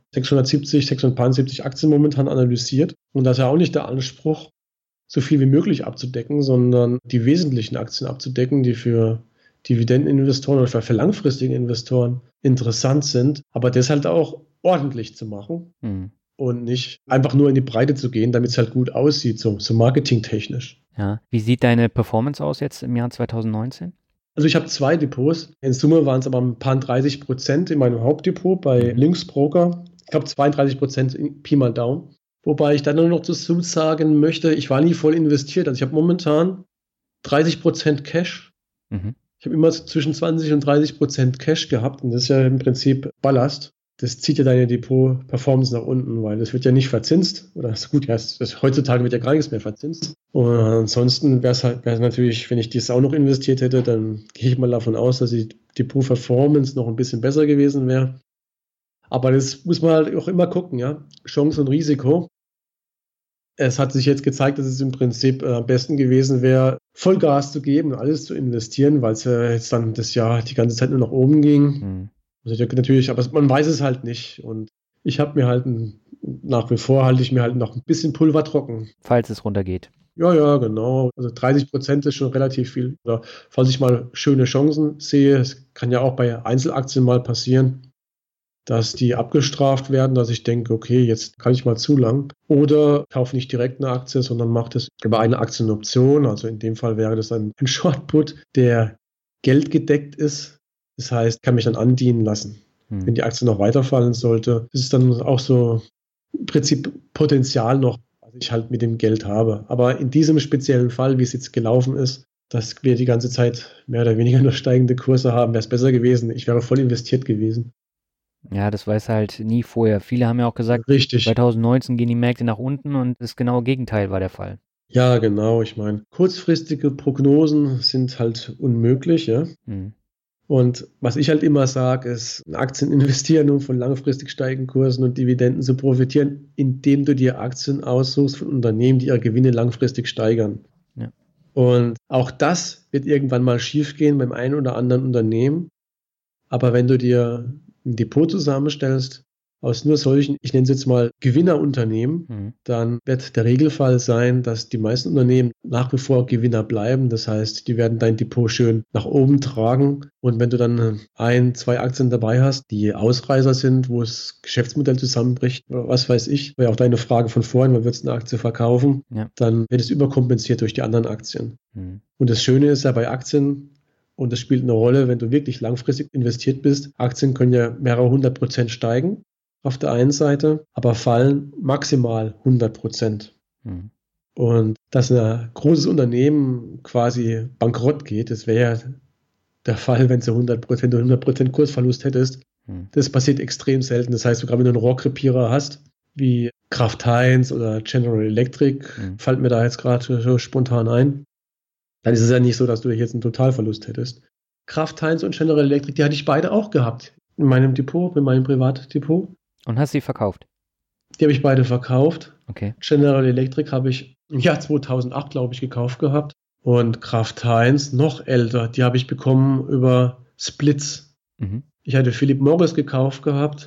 670 Aktien momentan analysiert. Und das ist ja auch nicht der Anspruch, so viel wie möglich abzudecken, sondern die wesentlichen Aktien abzudecken, die für Dividendeninvestoren oder für langfristige Investoren interessant sind, aber das halt auch ordentlich zu machen und nicht einfach nur in die Breite zu gehen, damit es halt gut aussieht, so marketingtechnisch. Ja. Wie sieht deine Performance aus jetzt im Jahr 2019? Also ich habe 2 Depots. In Summe waren es aber ein paar 30% in meinem Hauptdepot bei Linksbroker. Ich glaube 32% Pi mal Daumen. Wobei ich dann nur noch dazu sagen möchte, ich war nie voll investiert. Also ich habe momentan 30% Cash. Ich habe immer zwischen 20 und 30% Cash gehabt und das ist ja im Prinzip Ballast. Das zieht ja deine Depot-Performance nach unten, weil das wird ja nicht verzinst. Oder ist gut, heutzutage wird ja gar nichts mehr verzinst. Und ansonsten wäre es natürlich, wenn ich das auch noch investiert hätte, dann gehe ich mal davon aus, dass die Depot-Performance noch ein bisschen besser gewesen wäre. Aber das muss man halt auch immer gucken, ja. Chance und Risiko. Es hat sich jetzt gezeigt, dass es im Prinzip am besten gewesen wäre, Vollgas zu geben und alles zu investieren, weil es ja jetzt dann das Jahr die ganze Zeit nur nach oben ging. Also natürlich, aber man weiß es halt nicht. Und ich habe mir halt nach wie vor halte ich mir halt noch ein bisschen Pulver trocken. Falls es runtergeht. Ja, genau. Also 30% ist schon relativ viel. Oder falls ich mal schöne Chancen sehe, es kann ja auch bei Einzelaktien mal passieren, dass die abgestraft werden, dass ich denke, okay, jetzt kann ich mal zu lang. Oder kaufe nicht direkt eine Aktie, sondern mache das über eine Aktienoption. Also in dem Fall wäre das ein Shortput, der geldgedeckt ist. Das heißt, kann mich dann andienen lassen. Wenn die Aktie noch weiterfallen sollte, ist es dann auch so im Prinzip Potenzial noch, was ich halt mit dem Geld habe. Aber in diesem speziellen Fall, wie es jetzt gelaufen ist, dass wir die ganze Zeit mehr oder weniger nur steigende Kurse haben, wäre es besser gewesen. Ich wäre voll investiert gewesen. Ja, das weiß halt nie vorher. Viele haben ja auch gesagt, richtig, 2019 gehen die Märkte nach unten und das genaue Gegenteil war der Fall. Ja, genau. Ich meine, kurzfristige Prognosen sind halt unmöglich, ja. Und was ich halt immer sage, ist, in Aktien investieren, um von langfristig steigenden Kursen und Dividenden zu profitieren, indem du dir Aktien aussuchst von Unternehmen, die ihre Gewinne langfristig steigern. Ja. Und auch das wird irgendwann mal schiefgehen beim einen oder anderen Unternehmen. Aber wenn du dir ein Depot zusammenstellst aus nur solchen, ich nenne es jetzt mal Gewinnerunternehmen, dann wird der Regelfall sein, dass die meisten Unternehmen nach wie vor Gewinner bleiben. Das heißt, die werden dein Depot schön nach oben tragen. Und wenn du dann 1, 2 Aktien dabei hast, die Ausreißer sind, wo das Geschäftsmodell zusammenbricht, oder was weiß ich, war ja auch deine Frage von vorhin, man wird eine Aktie verkaufen, dann wird es überkompensiert durch die anderen Aktien. Und das Schöne ist ja bei Aktien, und das spielt eine Rolle, wenn du wirklich langfristig investiert bist, Aktien können ja mehrere 100% steigen auf der einen Seite, aber fallen maximal 100%. Und dass ein großes Unternehmen quasi bankrott geht, das wäre ja der Fall, wenn du 100% Kursverlust hättest. Das passiert extrem selten. Das heißt, sogar wenn du einen Rohrkrepierer hast, wie Kraft Heinz oder General Electric, fällt mir da jetzt gerade so spontan ein, dann ist es ja nicht so, dass du jetzt einen Totalverlust hättest. Kraft Heinz und General Electric, die hatte ich beide auch gehabt in meinem Depot, in meinem Privatdepot. Und hast sie verkauft? Die habe ich beide verkauft. Okay. General Electric habe ich im Jahr 2008, glaube ich, gekauft gehabt. Und Kraft Heinz, noch älter, die habe ich bekommen über Splits. Ich hatte Philip Morris gekauft gehabt.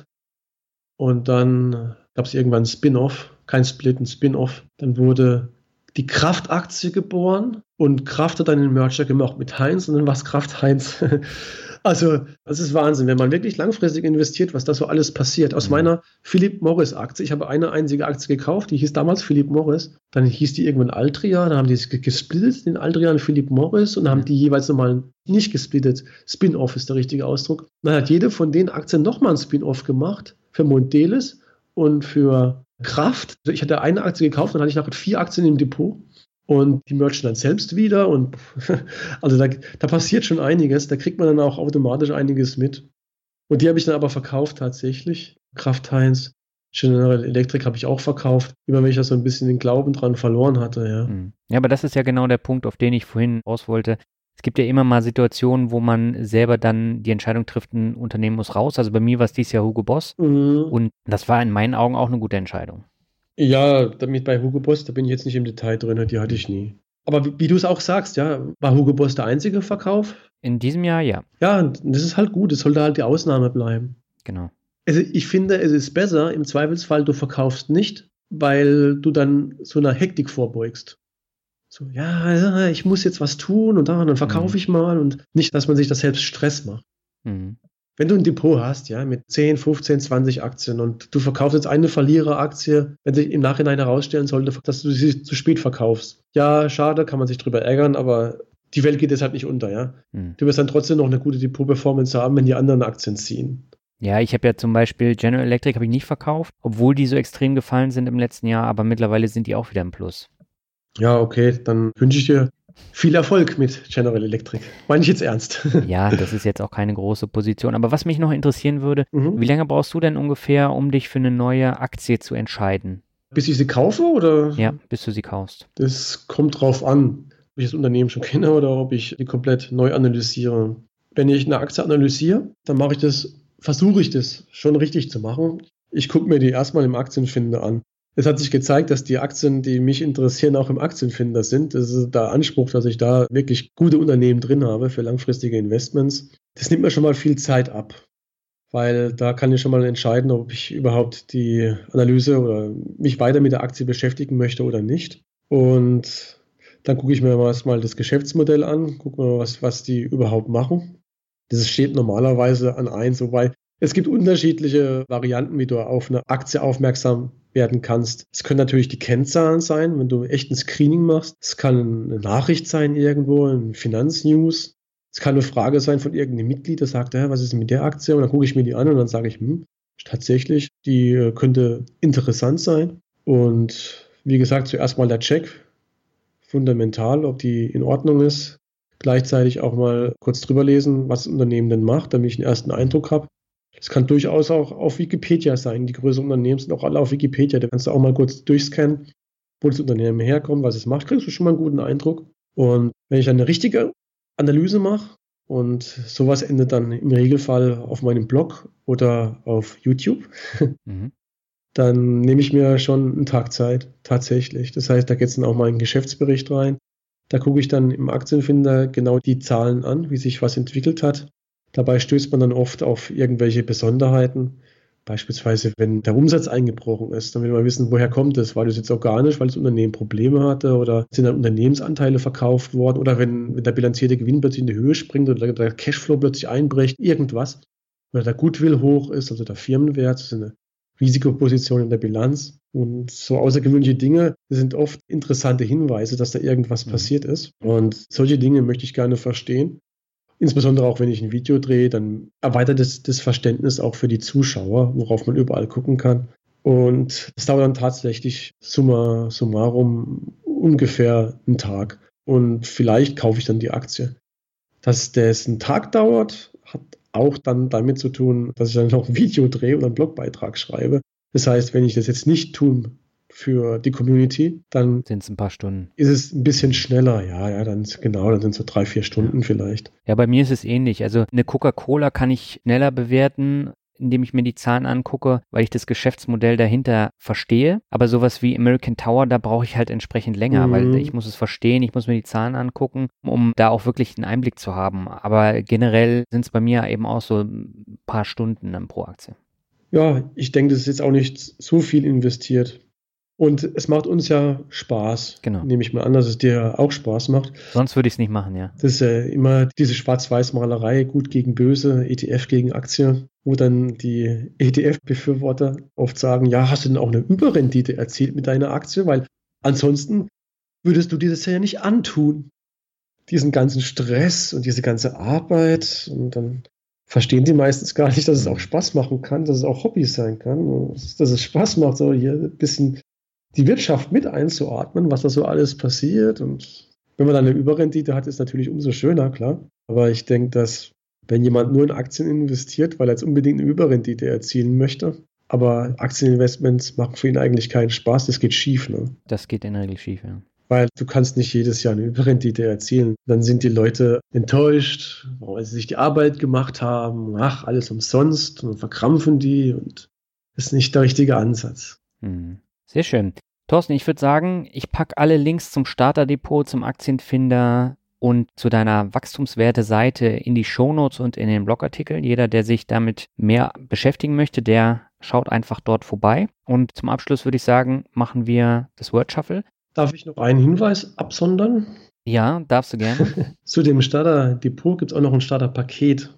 Und dann gab es irgendwann ein Spin-off, kein Split, ein Spin-off. Dann wurde die Kraft-Aktie geboren und Kraft hat dann den Merger gemacht mit Heinz und dann war es Kraft Heinz. Also, das ist Wahnsinn, wenn man wirklich langfristig investiert, was da so alles passiert. Aus meiner Philip Morris Aktie, ich habe eine einzige Aktie gekauft, die hieß damals Philip Morris, dann hieß die irgendwann Altria, dann haben die es gesplittet, den Altria und Philip Morris und haben die jeweils nochmal nicht gesplittet. Spin-off ist der richtige Ausdruck. Dann hat jede von den Aktien nochmal ein Spin-off gemacht für Mondelez und für Kraft. Also ich hatte eine Aktie gekauft, dann hatte ich nachher 4 Aktien im Depot. Und die merchen dann selbst wieder und also da passiert schon einiges, da kriegt man dann auch automatisch einiges mit. Und die habe ich dann aber verkauft tatsächlich. Kraft Heinz, General Electric habe ich auch verkauft, immer wenn ich da so ein bisschen den Glauben dran verloren hatte, ja. Ja, aber das ist ja genau der Punkt, auf den ich vorhin raus wollte. Es gibt ja immer mal Situationen, wo man selber dann die Entscheidung trifft, ein Unternehmen muss raus. Also bei mir war es dieses Jahr Hugo Boss und das war in meinen Augen auch eine gute Entscheidung. Ja, damit bei Hugo Boss, da bin ich jetzt nicht im Detail drin, die hatte ich nie. Aber wie du es auch sagst, ja, war Hugo Boss der einzige Verkauf? In diesem Jahr, ja. Ja, und das ist halt gut, es sollte halt die Ausnahme bleiben. Genau. Also ich finde, es ist besser, im Zweifelsfall, du verkaufst nicht, weil du dann so einer Hektik vorbeugst. So, ja, ich muss jetzt was tun und dann verkaufe ich mal und nicht, dass man sich das selbst Stress macht. Wenn du ein Depot hast, ja, mit 10, 15, 20 Aktien und du verkaufst jetzt eine Verliereraktie, wenn sich im Nachhinein herausstellen sollte, dass du sie zu spät verkaufst. Ja, schade, kann man sich drüber ärgern, aber die Welt geht deshalb nicht unter, ja. Du wirst dann trotzdem noch eine gute Depot-Performance haben, wenn die anderen Aktien ziehen. Ja, ich habe ja zum Beispiel General Electric habe ich nicht verkauft, obwohl die so extrem gefallen sind im letzten Jahr, aber mittlerweile sind die auch wieder im Plus. Ja, okay, dann wünsche ich dir viel Erfolg mit General Electric. Meine ich jetzt ernst. Ja, das ist jetzt auch keine große Position. Aber was mich noch interessieren würde, wie lange brauchst du denn ungefähr, um dich für eine neue Aktie zu entscheiden? Bis ich sie kaufe, oder? Ja, bis du sie kaufst. Das kommt drauf an, ob ich das Unternehmen schon kenne oder ob ich die komplett neu analysiere. Wenn ich eine Aktie analysiere, dann versuche ich das schon richtig zu machen. Ich gucke mir die erstmal im Aktienfinder an. Es hat sich gezeigt, dass die Aktien, die mich interessieren, auch im Aktienfinder sind. Das ist der Anspruch, dass ich da wirklich gute Unternehmen drin habe für langfristige Investments. Das nimmt mir schon mal viel Zeit ab, weil da kann ich schon mal entscheiden, ob ich überhaupt die Analyse oder mich weiter mit der Aktie beschäftigen möchte oder nicht. Und dann gucke ich mir erstmal das Geschäftsmodell an, gucke mal, was die überhaupt machen. Das steht normalerweise an eins, wobei es gibt unterschiedliche Varianten, wie du auf eine Aktie aufmerksam werden kannst. Es können natürlich die Kennzahlen sein, wenn du echt ein Screening machst. Es kann eine Nachricht sein irgendwo, ein Finanznews. Es kann eine Frage sein von irgendeinem Mitglied, der sagt, was ist mit der Aktie? Und dann gucke ich mir die an und dann sage ich, tatsächlich, die könnte interessant sein. Und wie gesagt, zuerst mal der Check, fundamental, ob die in Ordnung ist. Gleichzeitig auch mal kurz drüber lesen, was das Unternehmen denn macht, damit ich einen ersten Eindruck habe. Das kann durchaus auch auf Wikipedia sein. Die größeren Unternehmen sind auch alle auf Wikipedia. Da kannst du auch mal kurz durchscannen, wo das Unternehmen herkommt, was es macht, kriegst du schon mal einen guten Eindruck. Und wenn ich dann eine richtige Analyse mache und sowas endet dann im Regelfall auf meinem Blog oder auf YouTube, dann nehme ich mir schon einen Tag Zeit, tatsächlich. Das heißt, da geht es dann auch mal in den Geschäftsbericht rein. Da gucke ich dann im Aktienfinder genau die Zahlen an, wie sich was entwickelt hat. Dabei stößt man dann oft auf irgendwelche Besonderheiten. Beispielsweise, wenn der Umsatz eingebrochen ist, dann will man wissen, woher kommt es? War das jetzt organisch, weil das Unternehmen Probleme hatte oder sind dann Unternehmensanteile verkauft worden oder wenn der bilanzierte Gewinn plötzlich in die Höhe springt oder der Cashflow plötzlich einbricht, irgendwas. Oder der Goodwill hoch ist, also der Firmenwert, das ist eine Risikoposition in der Bilanz. Und so außergewöhnliche Dinge sind oft interessante Hinweise, dass da irgendwas passiert ist. Und solche Dinge möchte ich gerne verstehen. Insbesondere auch, wenn ich ein Video drehe, dann erweitert es das Verständnis auch für die Zuschauer, worauf man überall gucken kann. Und es dauert dann tatsächlich summa summarum ungefähr einen Tag. Und vielleicht kaufe ich dann die Aktie. Dass das einen Tag dauert, hat auch dann damit zu tun, dass ich dann noch ein Video drehe oder einen Blogbeitrag schreibe. Das heißt, wenn ich das jetzt nicht tue für die Community, dann sind es ein paar Stunden. Ist es ein bisschen schneller, dann sind es so 3-4 Stunden vielleicht. Ja, bei mir ist es ähnlich. Also eine Coca-Cola kann ich schneller bewerten, indem ich mir die Zahlen angucke, weil ich das Geschäftsmodell dahinter verstehe. Aber sowas wie American Tower, da brauche ich halt entsprechend länger, weil ich muss es verstehen, ich muss mir die Zahlen angucken, um da auch wirklich einen Einblick zu haben. Aber generell sind es bei mir eben auch so ein paar Stunden dann pro Aktie. Ja, ich denke, das ist jetzt auch nicht so viel investiert. Und es macht uns ja Spaß. Genau. Nehme ich mal an, dass es dir auch Spaß macht. Sonst würde ich es nicht machen, ja. Das ist ja immer diese Schwarz-Weiß-Malerei, gut gegen böse, ETF gegen Aktie, wo dann die ETF-Befürworter oft sagen, ja, hast du denn auch eine Überrendite erzielt mit deiner Aktie? Weil ansonsten würdest du dir das ja nicht antun. Diesen ganzen Stress und diese ganze Arbeit. Und dann verstehen die meistens gar nicht, dass es auch Spaß machen kann, dass es auch Hobby sein kann, dass es Spaß macht, so hier ein bisschen die Wirtschaft mit einzuatmen, was da so alles passiert. Und wenn man dann eine Überrendite hat, ist natürlich umso schöner, klar. Aber ich denke, dass wenn jemand nur in Aktien investiert, weil er jetzt unbedingt eine Überrendite erzielen möchte, aber Aktieninvestments machen für ihn eigentlich keinen Spaß, das geht schief, ne? Das geht in der Regel schief, ja. Weil du kannst nicht jedes Jahr eine Überrendite erzielen. Dann sind die Leute enttäuscht, weil sie sich die Arbeit gemacht haben. Ach, alles umsonst. Und dann verkrampfen die und das ist nicht der richtige Ansatz. Sehr schön. Thorsten, ich würde sagen, ich packe alle Links zum Starterdepot, zum Aktienfinder und zu deiner Wachstumswerte-Seite in die Shownotes und in den Blogartikel. Jeder, der sich damit mehr beschäftigen möchte, der schaut einfach dort vorbei. Und zum Abschluss würde ich sagen, machen wir das Word Shuffle. Darf ich noch einen Hinweis absondern? Ja, darfst du gerne. Zu dem Starterdepot gibt es auch noch ein Starterpaket.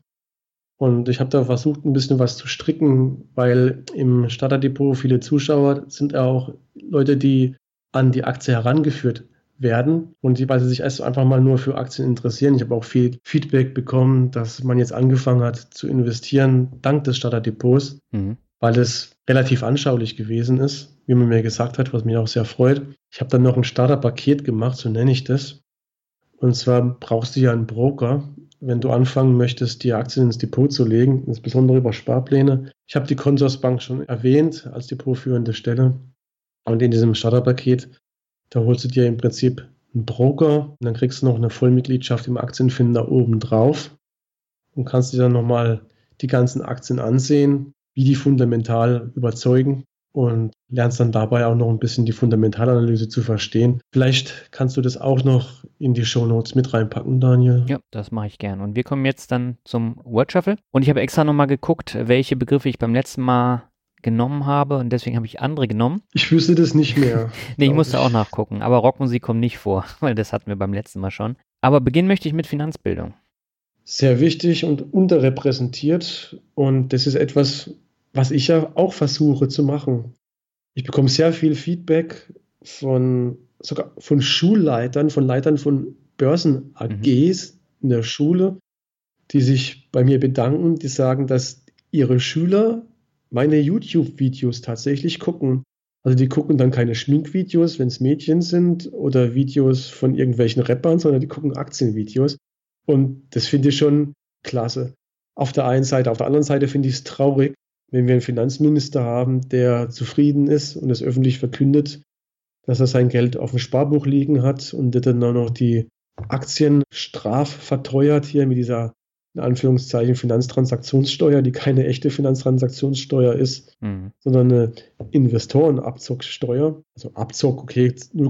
Und ich habe da versucht, ein bisschen was zu stricken, weil im Starterdepot viele Zuschauer sind auch Leute, die an die Aktie herangeführt werden und weil sie sich erst einfach mal nur für Aktien interessieren. Ich habe auch viel Feedback bekommen, dass man jetzt angefangen hat zu investieren, dank des Starterdepots, weil es relativ anschaulich gewesen ist, wie man mir gesagt hat, was mich auch sehr freut. Ich habe dann noch ein Starterpaket gemacht, so nenne ich das. Und zwar brauchst du ja einen Broker, wenn du anfangen möchtest, die Aktien ins Depot zu legen, insbesondere über Sparpläne. Ich habe die Consorsbank schon erwähnt als depotführende Stelle. Und in diesem Starterpaket, da holst du dir im Prinzip einen Broker und dann kriegst du noch eine Vollmitgliedschaft im Aktienfinder oben drauf und kannst dir dann nochmal die ganzen Aktien ansehen, wie die fundamental überzeugen und lernst dann dabei auch noch ein bisschen die Fundamentalanalyse zu verstehen. Vielleicht kannst du das auch noch in die Shownotes mit reinpacken, Daniel. Ja, das mache ich gern. Und wir kommen jetzt dann zum Word Shuffle. Und ich habe extra nochmal geguckt, welche Begriffe ich beim letzten Mal genommen habe und deswegen habe ich andere genommen. Ich wüsste das nicht mehr. Nee, ich musste auch nachgucken, aber Rockmusik kommt nicht vor, weil das hatten wir beim letzten Mal schon. Aber beginnen möchte ich mit Finanzbildung. Sehr wichtig und unterrepräsentiert und das ist etwas, was ich ja auch versuche zu machen. Ich bekomme sehr viel Feedback sogar von Schulleitern, von Leitern von Börsen-AGs in der Schule, die sich bei mir bedanken, die sagen, dass ihre Schüler meine YouTube-Videos tatsächlich gucken. Also die gucken dann keine Schminkvideos, wenn es Mädchen sind oder Videos von irgendwelchen Rappern, sondern die gucken Aktienvideos. Und das finde ich schon klasse. Auf der einen Seite. Auf der anderen Seite finde ich es traurig, wenn wir einen Finanzminister haben, der zufrieden ist und es öffentlich verkündet, dass er sein Geld auf dem Sparbuch liegen hat und der dann auch noch die Aktien strafverteuert hier mit dieser, in Anführungszeichen, Finanztransaktionssteuer, die keine echte Finanztransaktionssteuer ist, sondern eine Investorenabzocksteuer. Also Abzock, okay,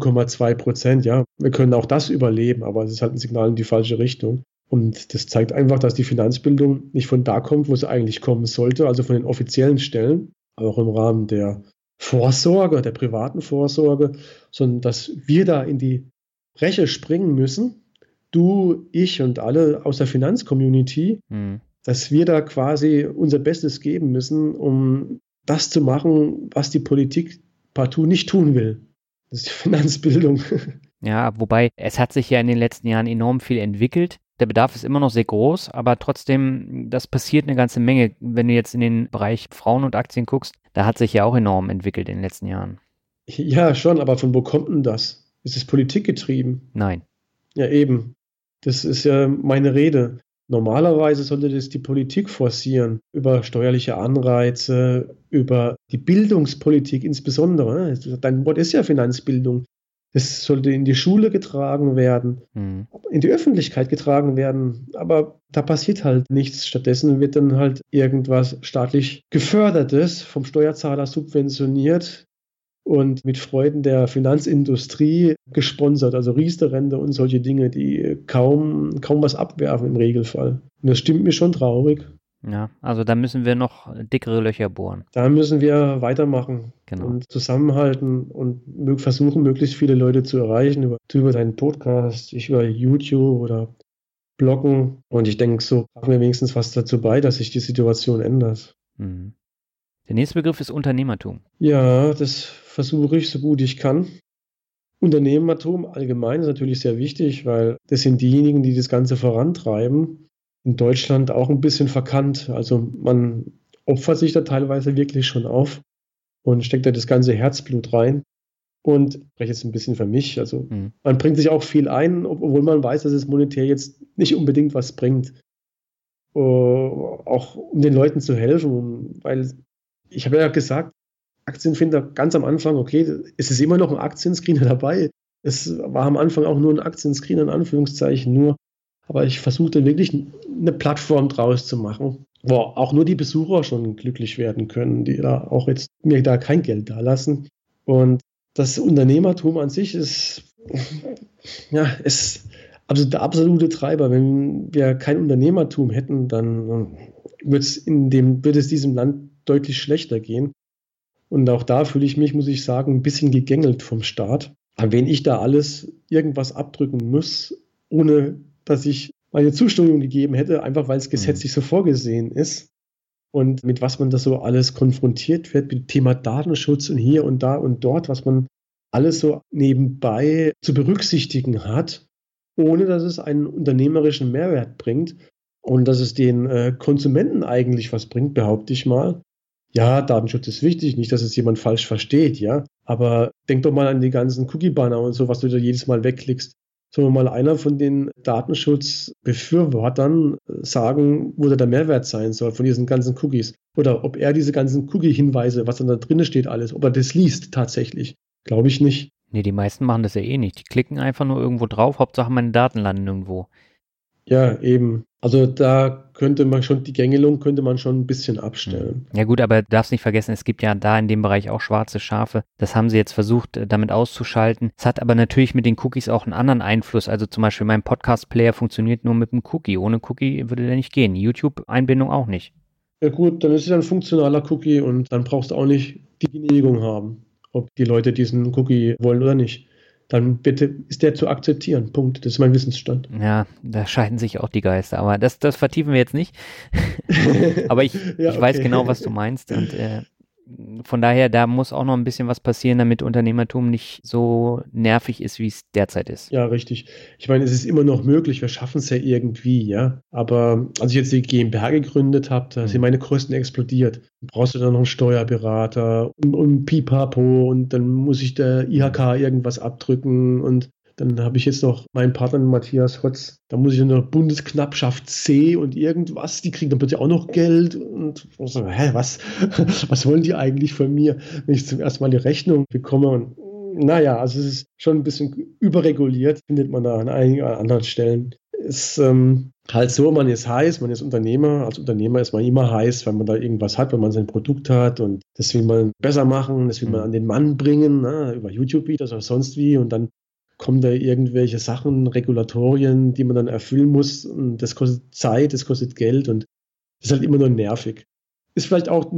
0,2%, ja. Wir können auch das überleben, aber es ist halt ein Signal in die falsche Richtung. Und das zeigt einfach, dass die Finanzbildung nicht von da kommt, wo sie eigentlich kommen sollte, also von den offiziellen Stellen, aber auch im Rahmen der Vorsorge, der privaten Vorsorge, sondern dass wir da in die Breche springen müssen, du, ich und alle aus der Finanzcommunity, dass wir da quasi unser Bestes geben müssen, um das zu machen, was die Politik partout nicht tun will. Das ist die Finanzbildung. Ja, wobei es hat sich ja in den letzten Jahren enorm viel entwickelt. Der Bedarf ist immer noch sehr groß, aber trotzdem, das passiert eine ganze Menge. Wenn du jetzt in den Bereich Frauen und Aktien guckst, da hat sich ja auch enorm entwickelt in den letzten Jahren. Ja, schon, aber von wo kommt denn das? Ist es politikgetrieben? Nein. Ja, eben. Das ist ja meine Rede. Normalerweise sollte das die Politik forcieren, über steuerliche Anreize, über die Bildungspolitik insbesondere. Dein Wort ist ja Finanzbildung. Es sollte in die Schule getragen werden, in die Öffentlichkeit getragen werden, aber da passiert halt nichts. Stattdessen wird dann halt irgendwas staatlich Gefördertes vom Steuerzahler subventioniert und mit Freuden der Finanzindustrie gesponsert, also Riester-Rente und solche Dinge, die kaum was abwerfen im Regelfall. Und das stimmt mir schon traurig. Ja, also da müssen wir noch dickere Löcher bohren. Da müssen wir weitermachen und zusammenhalten und versuchen, möglichst viele Leute zu erreichen über deinen Podcast, über YouTube oder Bloggen. Und ich denke, so tragen wir wenigstens was dazu bei, dass sich die Situation ändert. Mhm. Der nächste Begriff ist Unternehmertum. Ja, das versuche ich so gut ich kann. Unternehmertum allgemein ist natürlich sehr wichtig, weil das sind diejenigen, die das Ganze vorantreiben. In Deutschland auch ein bisschen verkannt. Also man opfert sich da teilweise wirklich schon auf und steckt da das ganze Herzblut rein. Und ich spreche jetzt ein bisschen für mich. Also man bringt sich auch viel ein, obwohl man weiß, dass es monetär jetzt nicht unbedingt was bringt. Auch um den Leuten zu helfen, weil ich habe ja gesagt, Aktienfinder ganz am Anfang, okay, es ist immer noch ein Aktienscreener dabei. Es war am Anfang auch nur ein Aktienscreener, in Anführungszeichen nur. Aber ich versuchte wirklich eine Plattform draus zu machen, wo auch nur die Besucher schon glücklich werden können, die da auch jetzt mir da kein Geld da lassen. Und das Unternehmertum an sich ist also der absolute Treiber. Wenn wir kein Unternehmertum hätten, dann wird es diesem Land deutlich schlechter gehen. Und auch da fühle ich mich, muss ich sagen, ein bisschen gegängelt vom Staat. Aber wenn ich da alles irgendwas abdrücken muss, ohne dass ich meine Zustimmung gegeben hätte, einfach weil es gesetzlich so vorgesehen ist und mit was man da so alles konfrontiert wird, mit dem Thema Datenschutz und hier und da und dort, was man alles so nebenbei zu berücksichtigen hat, ohne dass es einen unternehmerischen Mehrwert bringt und dass es den Konsumenten eigentlich was bringt, behaupte ich mal. Ja, Datenschutz ist wichtig, nicht, dass es jemand falsch versteht, ja. Aber denk doch mal an die ganzen Cookie-Banner und so, was du da jedes Mal wegklickst. Soll mal einer von den Datenschutzbefürwortern sagen, wo da der Mehrwert sein soll von diesen ganzen Cookies? Oder ob er diese ganzen Cookie-Hinweise, was dann da drin steht alles, ob er das liest tatsächlich? Glaube ich nicht. Nee, die meisten machen das ja eh nicht. Die klicken einfach nur irgendwo drauf, Hauptsache meine Daten landen irgendwo. Ja, eben. Also da könnte man schon, die Gängelung könnte man schon ein bisschen abstellen. Ja gut, aber du darfst nicht vergessen, es gibt ja da in dem Bereich auch schwarze Schafe. Das haben sie jetzt versucht, damit auszuschalten. Es hat aber natürlich mit den Cookies auch einen anderen Einfluss. Also zum Beispiel mein Podcast-Player funktioniert nur mit einem Cookie. Ohne Cookie würde der nicht gehen. YouTube-Einbindung auch nicht. Ja gut, dann ist es ein funktionaler Cookie und dann brauchst du auch nicht die Genehmigung haben, ob die Leute diesen Cookie wollen oder nicht. Dann bitte ist der zu akzeptieren. Punkt. Das ist mein Wissensstand. Ja, da scheiden sich auch die Geister. Aber das vertiefen wir jetzt nicht. Aber ich weiß genau, was du meinst. Und von daher, da muss auch noch ein bisschen was passieren, damit Unternehmertum nicht so nervig ist, wie es derzeit ist. Ja, richtig. Ich meine, es ist immer noch möglich. Wir schaffen es ja irgendwie, ja. Aber als ich jetzt die GmbH gegründet habe, da sind meine Kosten explodiert. Dann brauchst du dann noch einen Steuerberater und Pipapo und dann muss ich der IHK irgendwas abdrücken und dann habe ich jetzt noch meinen Partner Matthias Hotz, da muss ich noch Bundesknappschaft C und irgendwas, die kriegen dann plötzlich auch noch Geld und so, was wollen die eigentlich von mir, wenn ich zum ersten Mal die Rechnung bekomme und naja, also es ist schon ein bisschen überreguliert, findet man da an einigen anderen Stellen. Ist halt so, man ist heiß, man ist Unternehmer, als Unternehmer ist man immer heiß, weil man da irgendwas hat, wenn man sein Produkt hat und das will man besser machen, das will man an den Mann bringen, über YouTube-Videos oder sonst wie und dann kommen da irgendwelche Sachen, Regulatorien, die man dann erfüllen muss und das kostet Zeit, das kostet Geld und das ist halt immer nur nervig. Ist vielleicht auch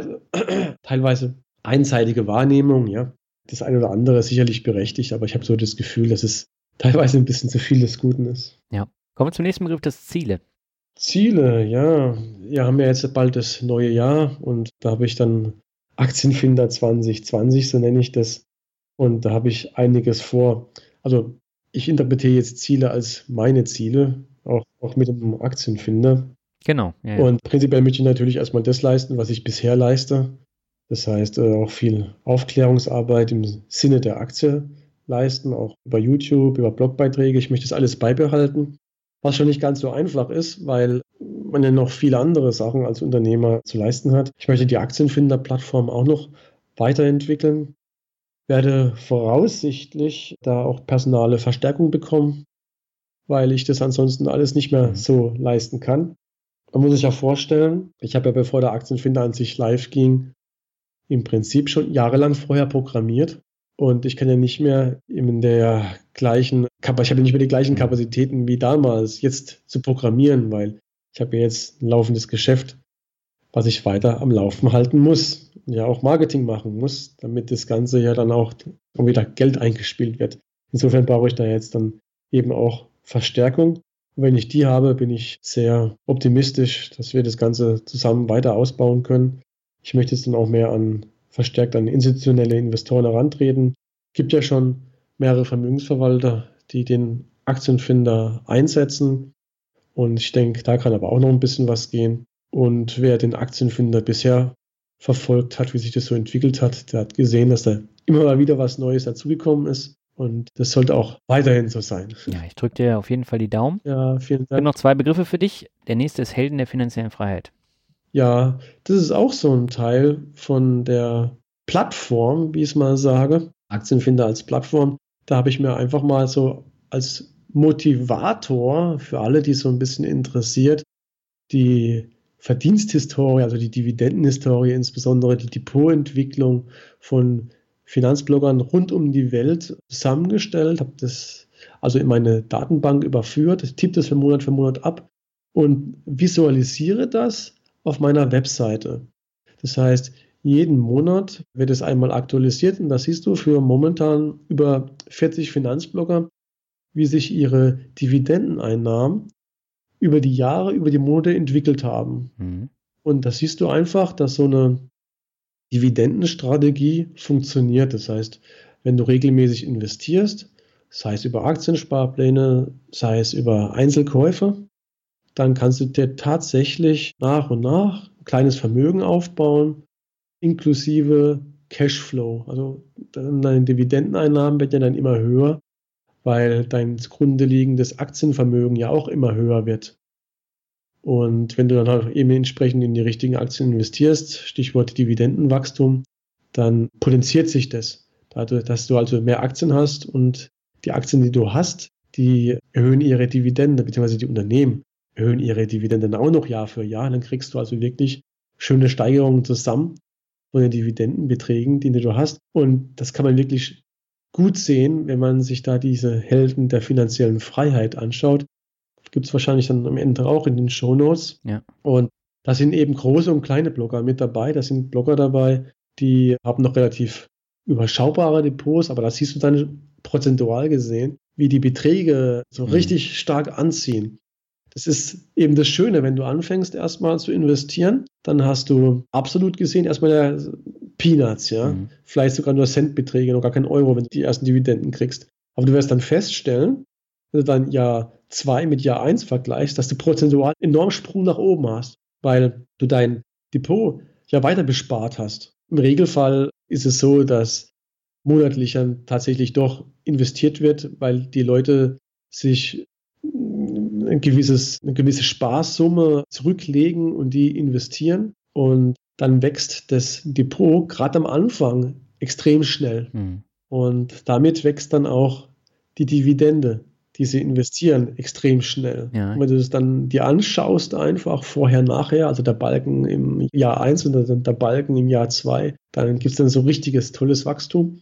teilweise einseitige Wahrnehmung, ja. Das eine oder andere ist sicherlich berechtigt, aber ich habe so das Gefühl, dass es teilweise ein bisschen zu viel des Guten ist. Ja. Kommen wir zum nächsten Begriff, das Ziele. Ziele, ja. Wir haben ja jetzt bald das neue Jahr und da habe ich dann Aktienfinder 2020, so nenne ich das. Und da habe ich einiges vor. Also ich interpretiere jetzt Ziele als meine Ziele, auch mit dem Aktienfinder. Genau. Ja. Und prinzipiell möchte ich natürlich erstmal das leisten, was ich bisher leiste. Das heißt, auch viel Aufklärungsarbeit im Sinne der Aktie leisten, auch über YouTube, über Blogbeiträge. Ich möchte das alles beibehalten, was schon nicht ganz so einfach ist, weil man ja noch viele andere Sachen als Unternehmer zu leisten hat. Ich möchte die Aktienfinder-Plattform auch noch weiterentwickeln. Werde voraussichtlich da auch personale Verstärkung bekommen, weil ich das ansonsten alles nicht mehr so leisten kann. Man muss sich ja vorstellen, ich habe ja, bevor der Aktienfinder an sich live ging, im Prinzip schon jahrelang vorher programmiert und ich kann ja nicht mehr ich habe ja nicht mehr die gleichen Kapazitäten wie damals, jetzt zu programmieren, weil ich habe ja jetzt ein laufendes Geschäft was ich weiter am Laufen halten muss. Ja, auch Marketing machen muss, damit das Ganze ja dann auch wieder Geld eingespielt wird. Insofern brauche ich da jetzt dann eben auch Verstärkung. Und wenn ich die habe, bin ich sehr optimistisch, dass wir das Ganze zusammen weiter ausbauen können. Ich möchte jetzt dann auch mehr verstärkt an institutionelle Investoren herantreten. Es gibt ja schon mehrere Vermögensverwalter, die den Aktienfinder einsetzen. Und ich denke, da kann aber auch noch ein bisschen was gehen. Und wer den Aktienfinder bisher verfolgt hat, wie sich das so entwickelt hat, der hat gesehen, dass da immer mal wieder was Neues dazugekommen ist. Und das sollte auch weiterhin so sein. Ja, ich drücke dir auf jeden Fall die Daumen. Ja, vielen Ich habe Dank. noch 2 Begriffe für dich. Der nächste ist Helden der finanziellen Freiheit. Ja, das ist auch so ein Teil von der Plattform, wie ich es mal sage. Aktienfinder als Plattform. Da habe ich mir einfach mal so als Motivator für alle, die so ein bisschen interessiert, die Verdiensthistorie, also die Dividendenhistorie, insbesondere die Depotentwicklung von Finanzbloggern rund um die Welt zusammengestellt, habe das also in meine Datenbank überführt, ich tippe das für Monat ab und visualisiere das auf meiner Webseite. Das heißt, jeden Monat wird es einmal aktualisiert und da siehst du für momentan über 40 Finanzblogger, wie sich ihre Dividendeneinnahmen über die Jahre, über die Monate entwickelt haben. Mhm. Und da siehst du einfach, dass so eine Dividendenstrategie funktioniert. Das heißt, wenn du regelmäßig investierst, sei es über Aktiensparpläne, sei es über Einzelkäufe, dann kannst du dir tatsächlich nach und nach ein kleines Vermögen aufbauen, inklusive Cashflow. Also deine Dividendeneinnahmen werden ja dann immer höher, weil dein zugrunde liegendes Aktienvermögen ja auch immer höher wird. Und wenn du dann halt eben entsprechend in die richtigen Aktien investierst, Stichwort Dividendenwachstum, dann potenziert sich das. Dadurch, dass du also mehr Aktien hast und die Aktien, die du hast, die erhöhen ihre Dividende, beziehungsweise die Unternehmen erhöhen ihre Dividenden auch noch Jahr für Jahr. Dann kriegst du also wirklich schöne Steigerungen zusammen von den Dividendenbeträgen, die du hast. Und das kann man wirklich gut sehen, wenn man sich da diese Helden der finanziellen Freiheit anschaut. Gibt es wahrscheinlich dann am Ende auch in den Shownotes. Ja. Und da sind eben große und kleine Blogger mit dabei. Da sind Blogger dabei, die haben noch relativ überschaubare Depots, aber da siehst du dann prozentual gesehen, wie die Beträge so richtig stark anziehen. Das ist eben das Schöne, wenn du anfängst erstmal zu investieren, dann hast du absolut gesehen erstmal Peanuts, ja. Vielleicht sogar nur Centbeträge, noch gar kein Euro, wenn du die ersten Dividenden kriegst. Aber du wirst dann feststellen, wenn du dann Jahr 2 mit Jahr 1 vergleichst, dass du prozentual einen enormen Sprung nach oben hast, weil du dein Depot ja weiter bespart hast. Im Regelfall ist es so, dass monatlich dann tatsächlich doch investiert wird, weil die Leute sich eine gewisse Sparsumme zurücklegen und die investieren. Und dann wächst das Depot gerade am Anfang extrem schnell. Und damit wächst dann auch die Dividende, die sie investieren, extrem schnell. Ja. Und wenn du das dann dir anschaust, einfach vorher, nachher, also der Balken im Jahr 1 und dann der Balken im Jahr 2, dann gibt es dann so richtiges, tolles Wachstum.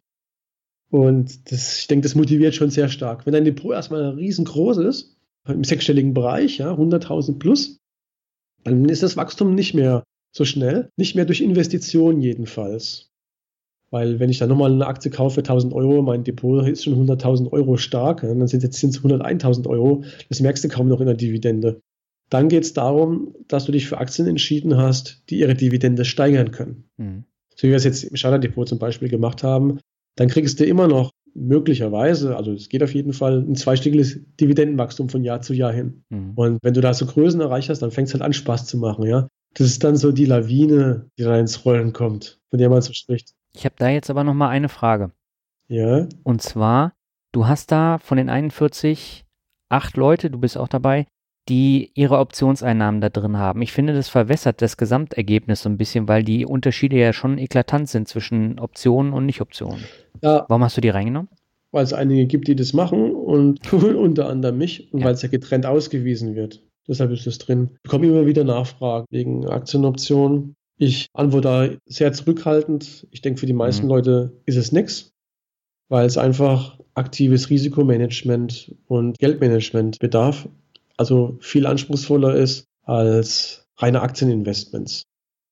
Und ich denke, das motiviert schon sehr stark. Wenn dein Depot erstmal riesengroß ist, im sechsstelligen Bereich, ja, 100.000 plus, dann ist das Wachstum nicht mehr so schnell, nicht mehr durch Investitionen jedenfalls. Weil wenn ich dann nochmal eine Aktie kaufe für 1.000 Euro, mein Depot ist schon 100.000 Euro stark, dann sind es 101.000 Euro, das merkst du kaum noch in der Dividende. Dann geht es darum, dass du dich für Aktien entschieden hast, die ihre Dividende steigern können. So wie wir es jetzt im Standard-Depot zum Beispiel gemacht haben, dann kriegst du immer noch möglicherweise, also es geht auf jeden Fall, ein zweistelliges Dividendenwachstum von Jahr zu Jahr hin. Und wenn du da so Größen erreicht hast, dann fängt es halt an, Spaß zu machen, ja. Das ist dann so die Lawine, die da ins Rollen kommt, von der man so spricht. Ich habe da jetzt aber nochmal eine Frage. Ja. Und zwar, du hast da von den 41 8 Leute, du bist auch dabei, die ihre Optionseinnahmen da drin haben. Ich finde, das verwässert das Gesamtergebnis so ein bisschen, weil die Unterschiede ja schon eklatant sind zwischen Optionen und Nicht-Optionen. Ja. Warum hast du die reingenommen? Weil es einige gibt, die das machen und unter anderem mich und weil es ja getrennt ausgewiesen wird. Deshalb ist das drin. Ich bekomme immer wieder Nachfragen wegen Aktienoptionen. Ich antworte da sehr zurückhaltend. Ich denke, für die meisten Leute ist es nichts, weil es einfach aktives Risikomanagement und Geldmanagement bedarf. Also viel anspruchsvoller ist als reine Aktieninvestments.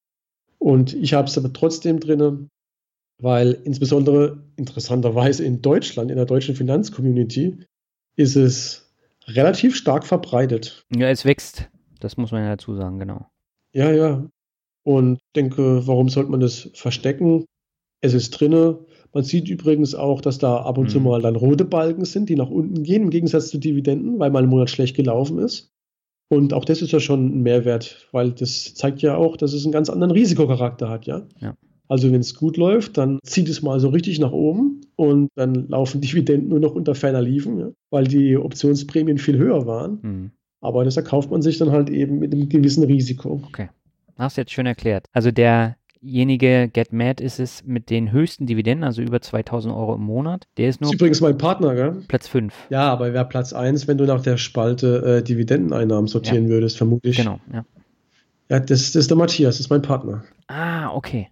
Und ich habe es aber trotzdem drin, weil insbesondere interessanterweise in Deutschland, in der deutschen Finanzcommunity, ist es relativ stark verbreitet. Ja, es wächst. Das muss man ja dazu sagen, genau. Ja, ja. Und denke, warum sollte man das verstecken? Es ist drinne. Man sieht übrigens auch, dass da ab und zu mal dann rote Balken sind, die nach unten gehen, im Gegensatz zu Dividenden, weil mal ein Monat schlecht gelaufen ist. Und auch das ist ja schon ein Mehrwert, weil das zeigt ja auch, dass es einen ganz anderen Risikocharakter hat, ja. Ja. Also wenn es gut läuft, dann zieht es mal so richtig nach oben und dann laufen Dividenden nur noch unter ferner Liefen, ja, weil die Optionsprämien viel höher waren. Aber das erkauft man sich dann halt eben mit einem gewissen Risiko. Okay, hast du jetzt schön erklärt. Also derjenige Get Mad ist es mit den höchsten Dividenden, also über 2.000 Euro im Monat. Der ist nur Das ist übrigens mein Partner, gell? Platz 5. Ja, aber er wäre Platz 1, wenn du nach der Spalte Dividendeneinnahmen sortieren würdest, vermutlich. Genau, ja. Ja, das ist der Matthias, das ist mein Partner. Ah, okay.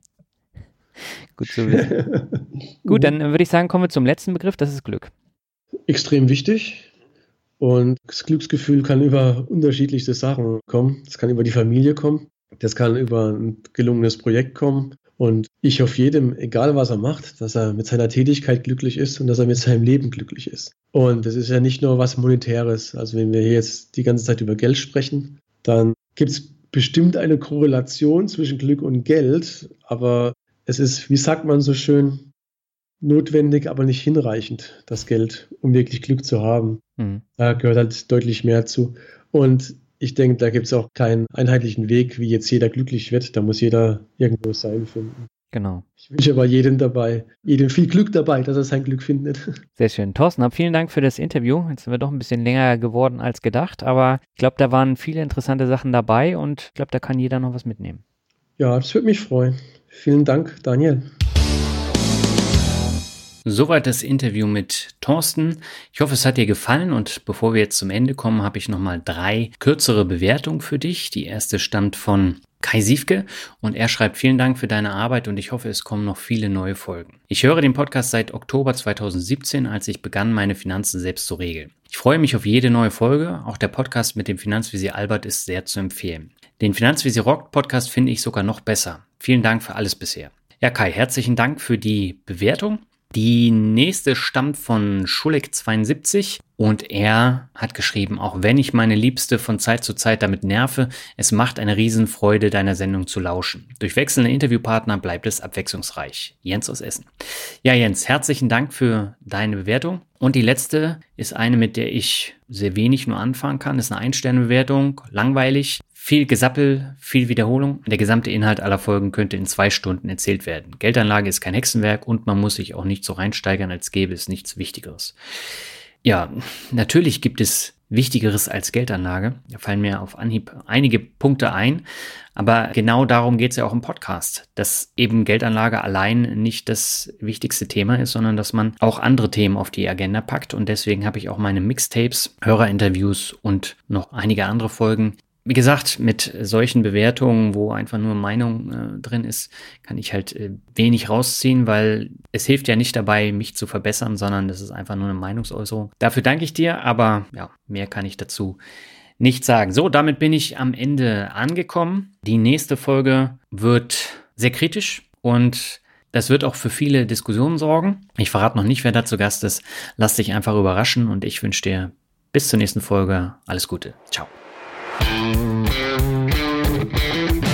Gut zu wissen. Gut, dann würde ich sagen, kommen wir zum letzten Begriff, das ist Glück. Extrem wichtig. Und das Glücksgefühl kann über unterschiedlichste Sachen kommen. Das kann über die Familie kommen. Das kann über ein gelungenes Projekt kommen. Und ich hoffe jedem, egal was er macht, dass er mit seiner Tätigkeit glücklich ist und dass er mit seinem Leben glücklich ist. Und das ist ja nicht nur was Monetäres. Also wenn wir hier jetzt die ganze Zeit über Geld sprechen, dann gibt es bestimmt eine Korrelation zwischen Glück und Geld. Aber es ist, wie sagt man so schön, notwendig, aber nicht hinreichend, das Geld, um wirklich Glück zu haben. Da gehört halt deutlich mehr zu. Und ich denke, da gibt es auch keinen einheitlichen Weg, wie jetzt jeder glücklich wird. Da muss jeder irgendwo sein finden. Genau. Ich wünsche aber jedem viel Glück dabei, dass er sein Glück findet. Sehr schön. Thorsten, vielen Dank für das Interview. Jetzt sind wir doch ein bisschen länger geworden als gedacht, aber ich glaube, da waren viele interessante Sachen dabei und ich glaube, da kann jeder noch was mitnehmen. Ja, das würde mich freuen. Vielen Dank, Daniel. Soweit das Interview mit Thorsten. Ich hoffe, es hat dir gefallen und bevor wir jetzt zum Ende kommen, habe ich nochmal 3 kürzere Bewertungen für dich. Die erste stammt von Kai Siefke und er schreibt: Vielen Dank für deine Arbeit und ich hoffe, es kommen noch viele neue Folgen. Ich höre den Podcast seit Oktober 2017, als ich begann, meine Finanzen selbst zu regeln. Ich freue mich auf jede neue Folge. Auch der Podcast mit dem Finanzvisier Albert ist sehr zu empfehlen. Den Finanzvisier Rockt Podcast finde ich sogar noch besser. Vielen Dank für alles bisher. Ja, Kai, herzlichen Dank für die Bewertung. Die nächste stammt von Schulek72 und er hat geschrieben: Auch wenn ich meine Liebste von Zeit zu Zeit damit nerve, es macht eine Riesenfreude, deiner Sendung zu lauschen. Durch wechselnde Interviewpartner bleibt es abwechslungsreich. Jens aus Essen. Ja, Jens, herzlichen Dank für deine Bewertung. Und die letzte ist eine, mit der ich sehr wenig nur anfangen kann. Das ist eine 1-Sterne-Bewertung, langweilig. Viel Gesappel, viel Wiederholung. Der gesamte Inhalt aller Folgen könnte in 2 Stunden erzählt werden. Geldanlage ist kein Hexenwerk und man muss sich auch nicht so reinsteigern, als gäbe es nichts Wichtigeres. Ja, natürlich gibt es Wichtigeres als Geldanlage. Da fallen mir auf Anhieb einige Punkte ein. Aber genau darum geht es ja auch im Podcast, dass eben Geldanlage allein nicht das wichtigste Thema ist, sondern dass man auch andere Themen auf die Agenda packt. Und deswegen habe ich auch meine Mixtapes, Hörerinterviews und noch einige andere Folgen. Wie gesagt, mit solchen Bewertungen, wo einfach nur Meinung drin ist, kann ich halt wenig rausziehen, weil es hilft ja nicht dabei, mich zu verbessern, sondern das ist einfach nur eine Meinungsäußerung. Dafür danke ich dir, aber ja, mehr kann ich dazu nicht sagen. So, damit bin ich am Ende angekommen. Die nächste Folge wird sehr kritisch und das wird auch für viele Diskussionen sorgen. Ich verrate noch nicht, wer da zu Gast ist. Lass dich einfach überraschen und ich wünsche dir bis zur nächsten Folge alles Gute. Ciao.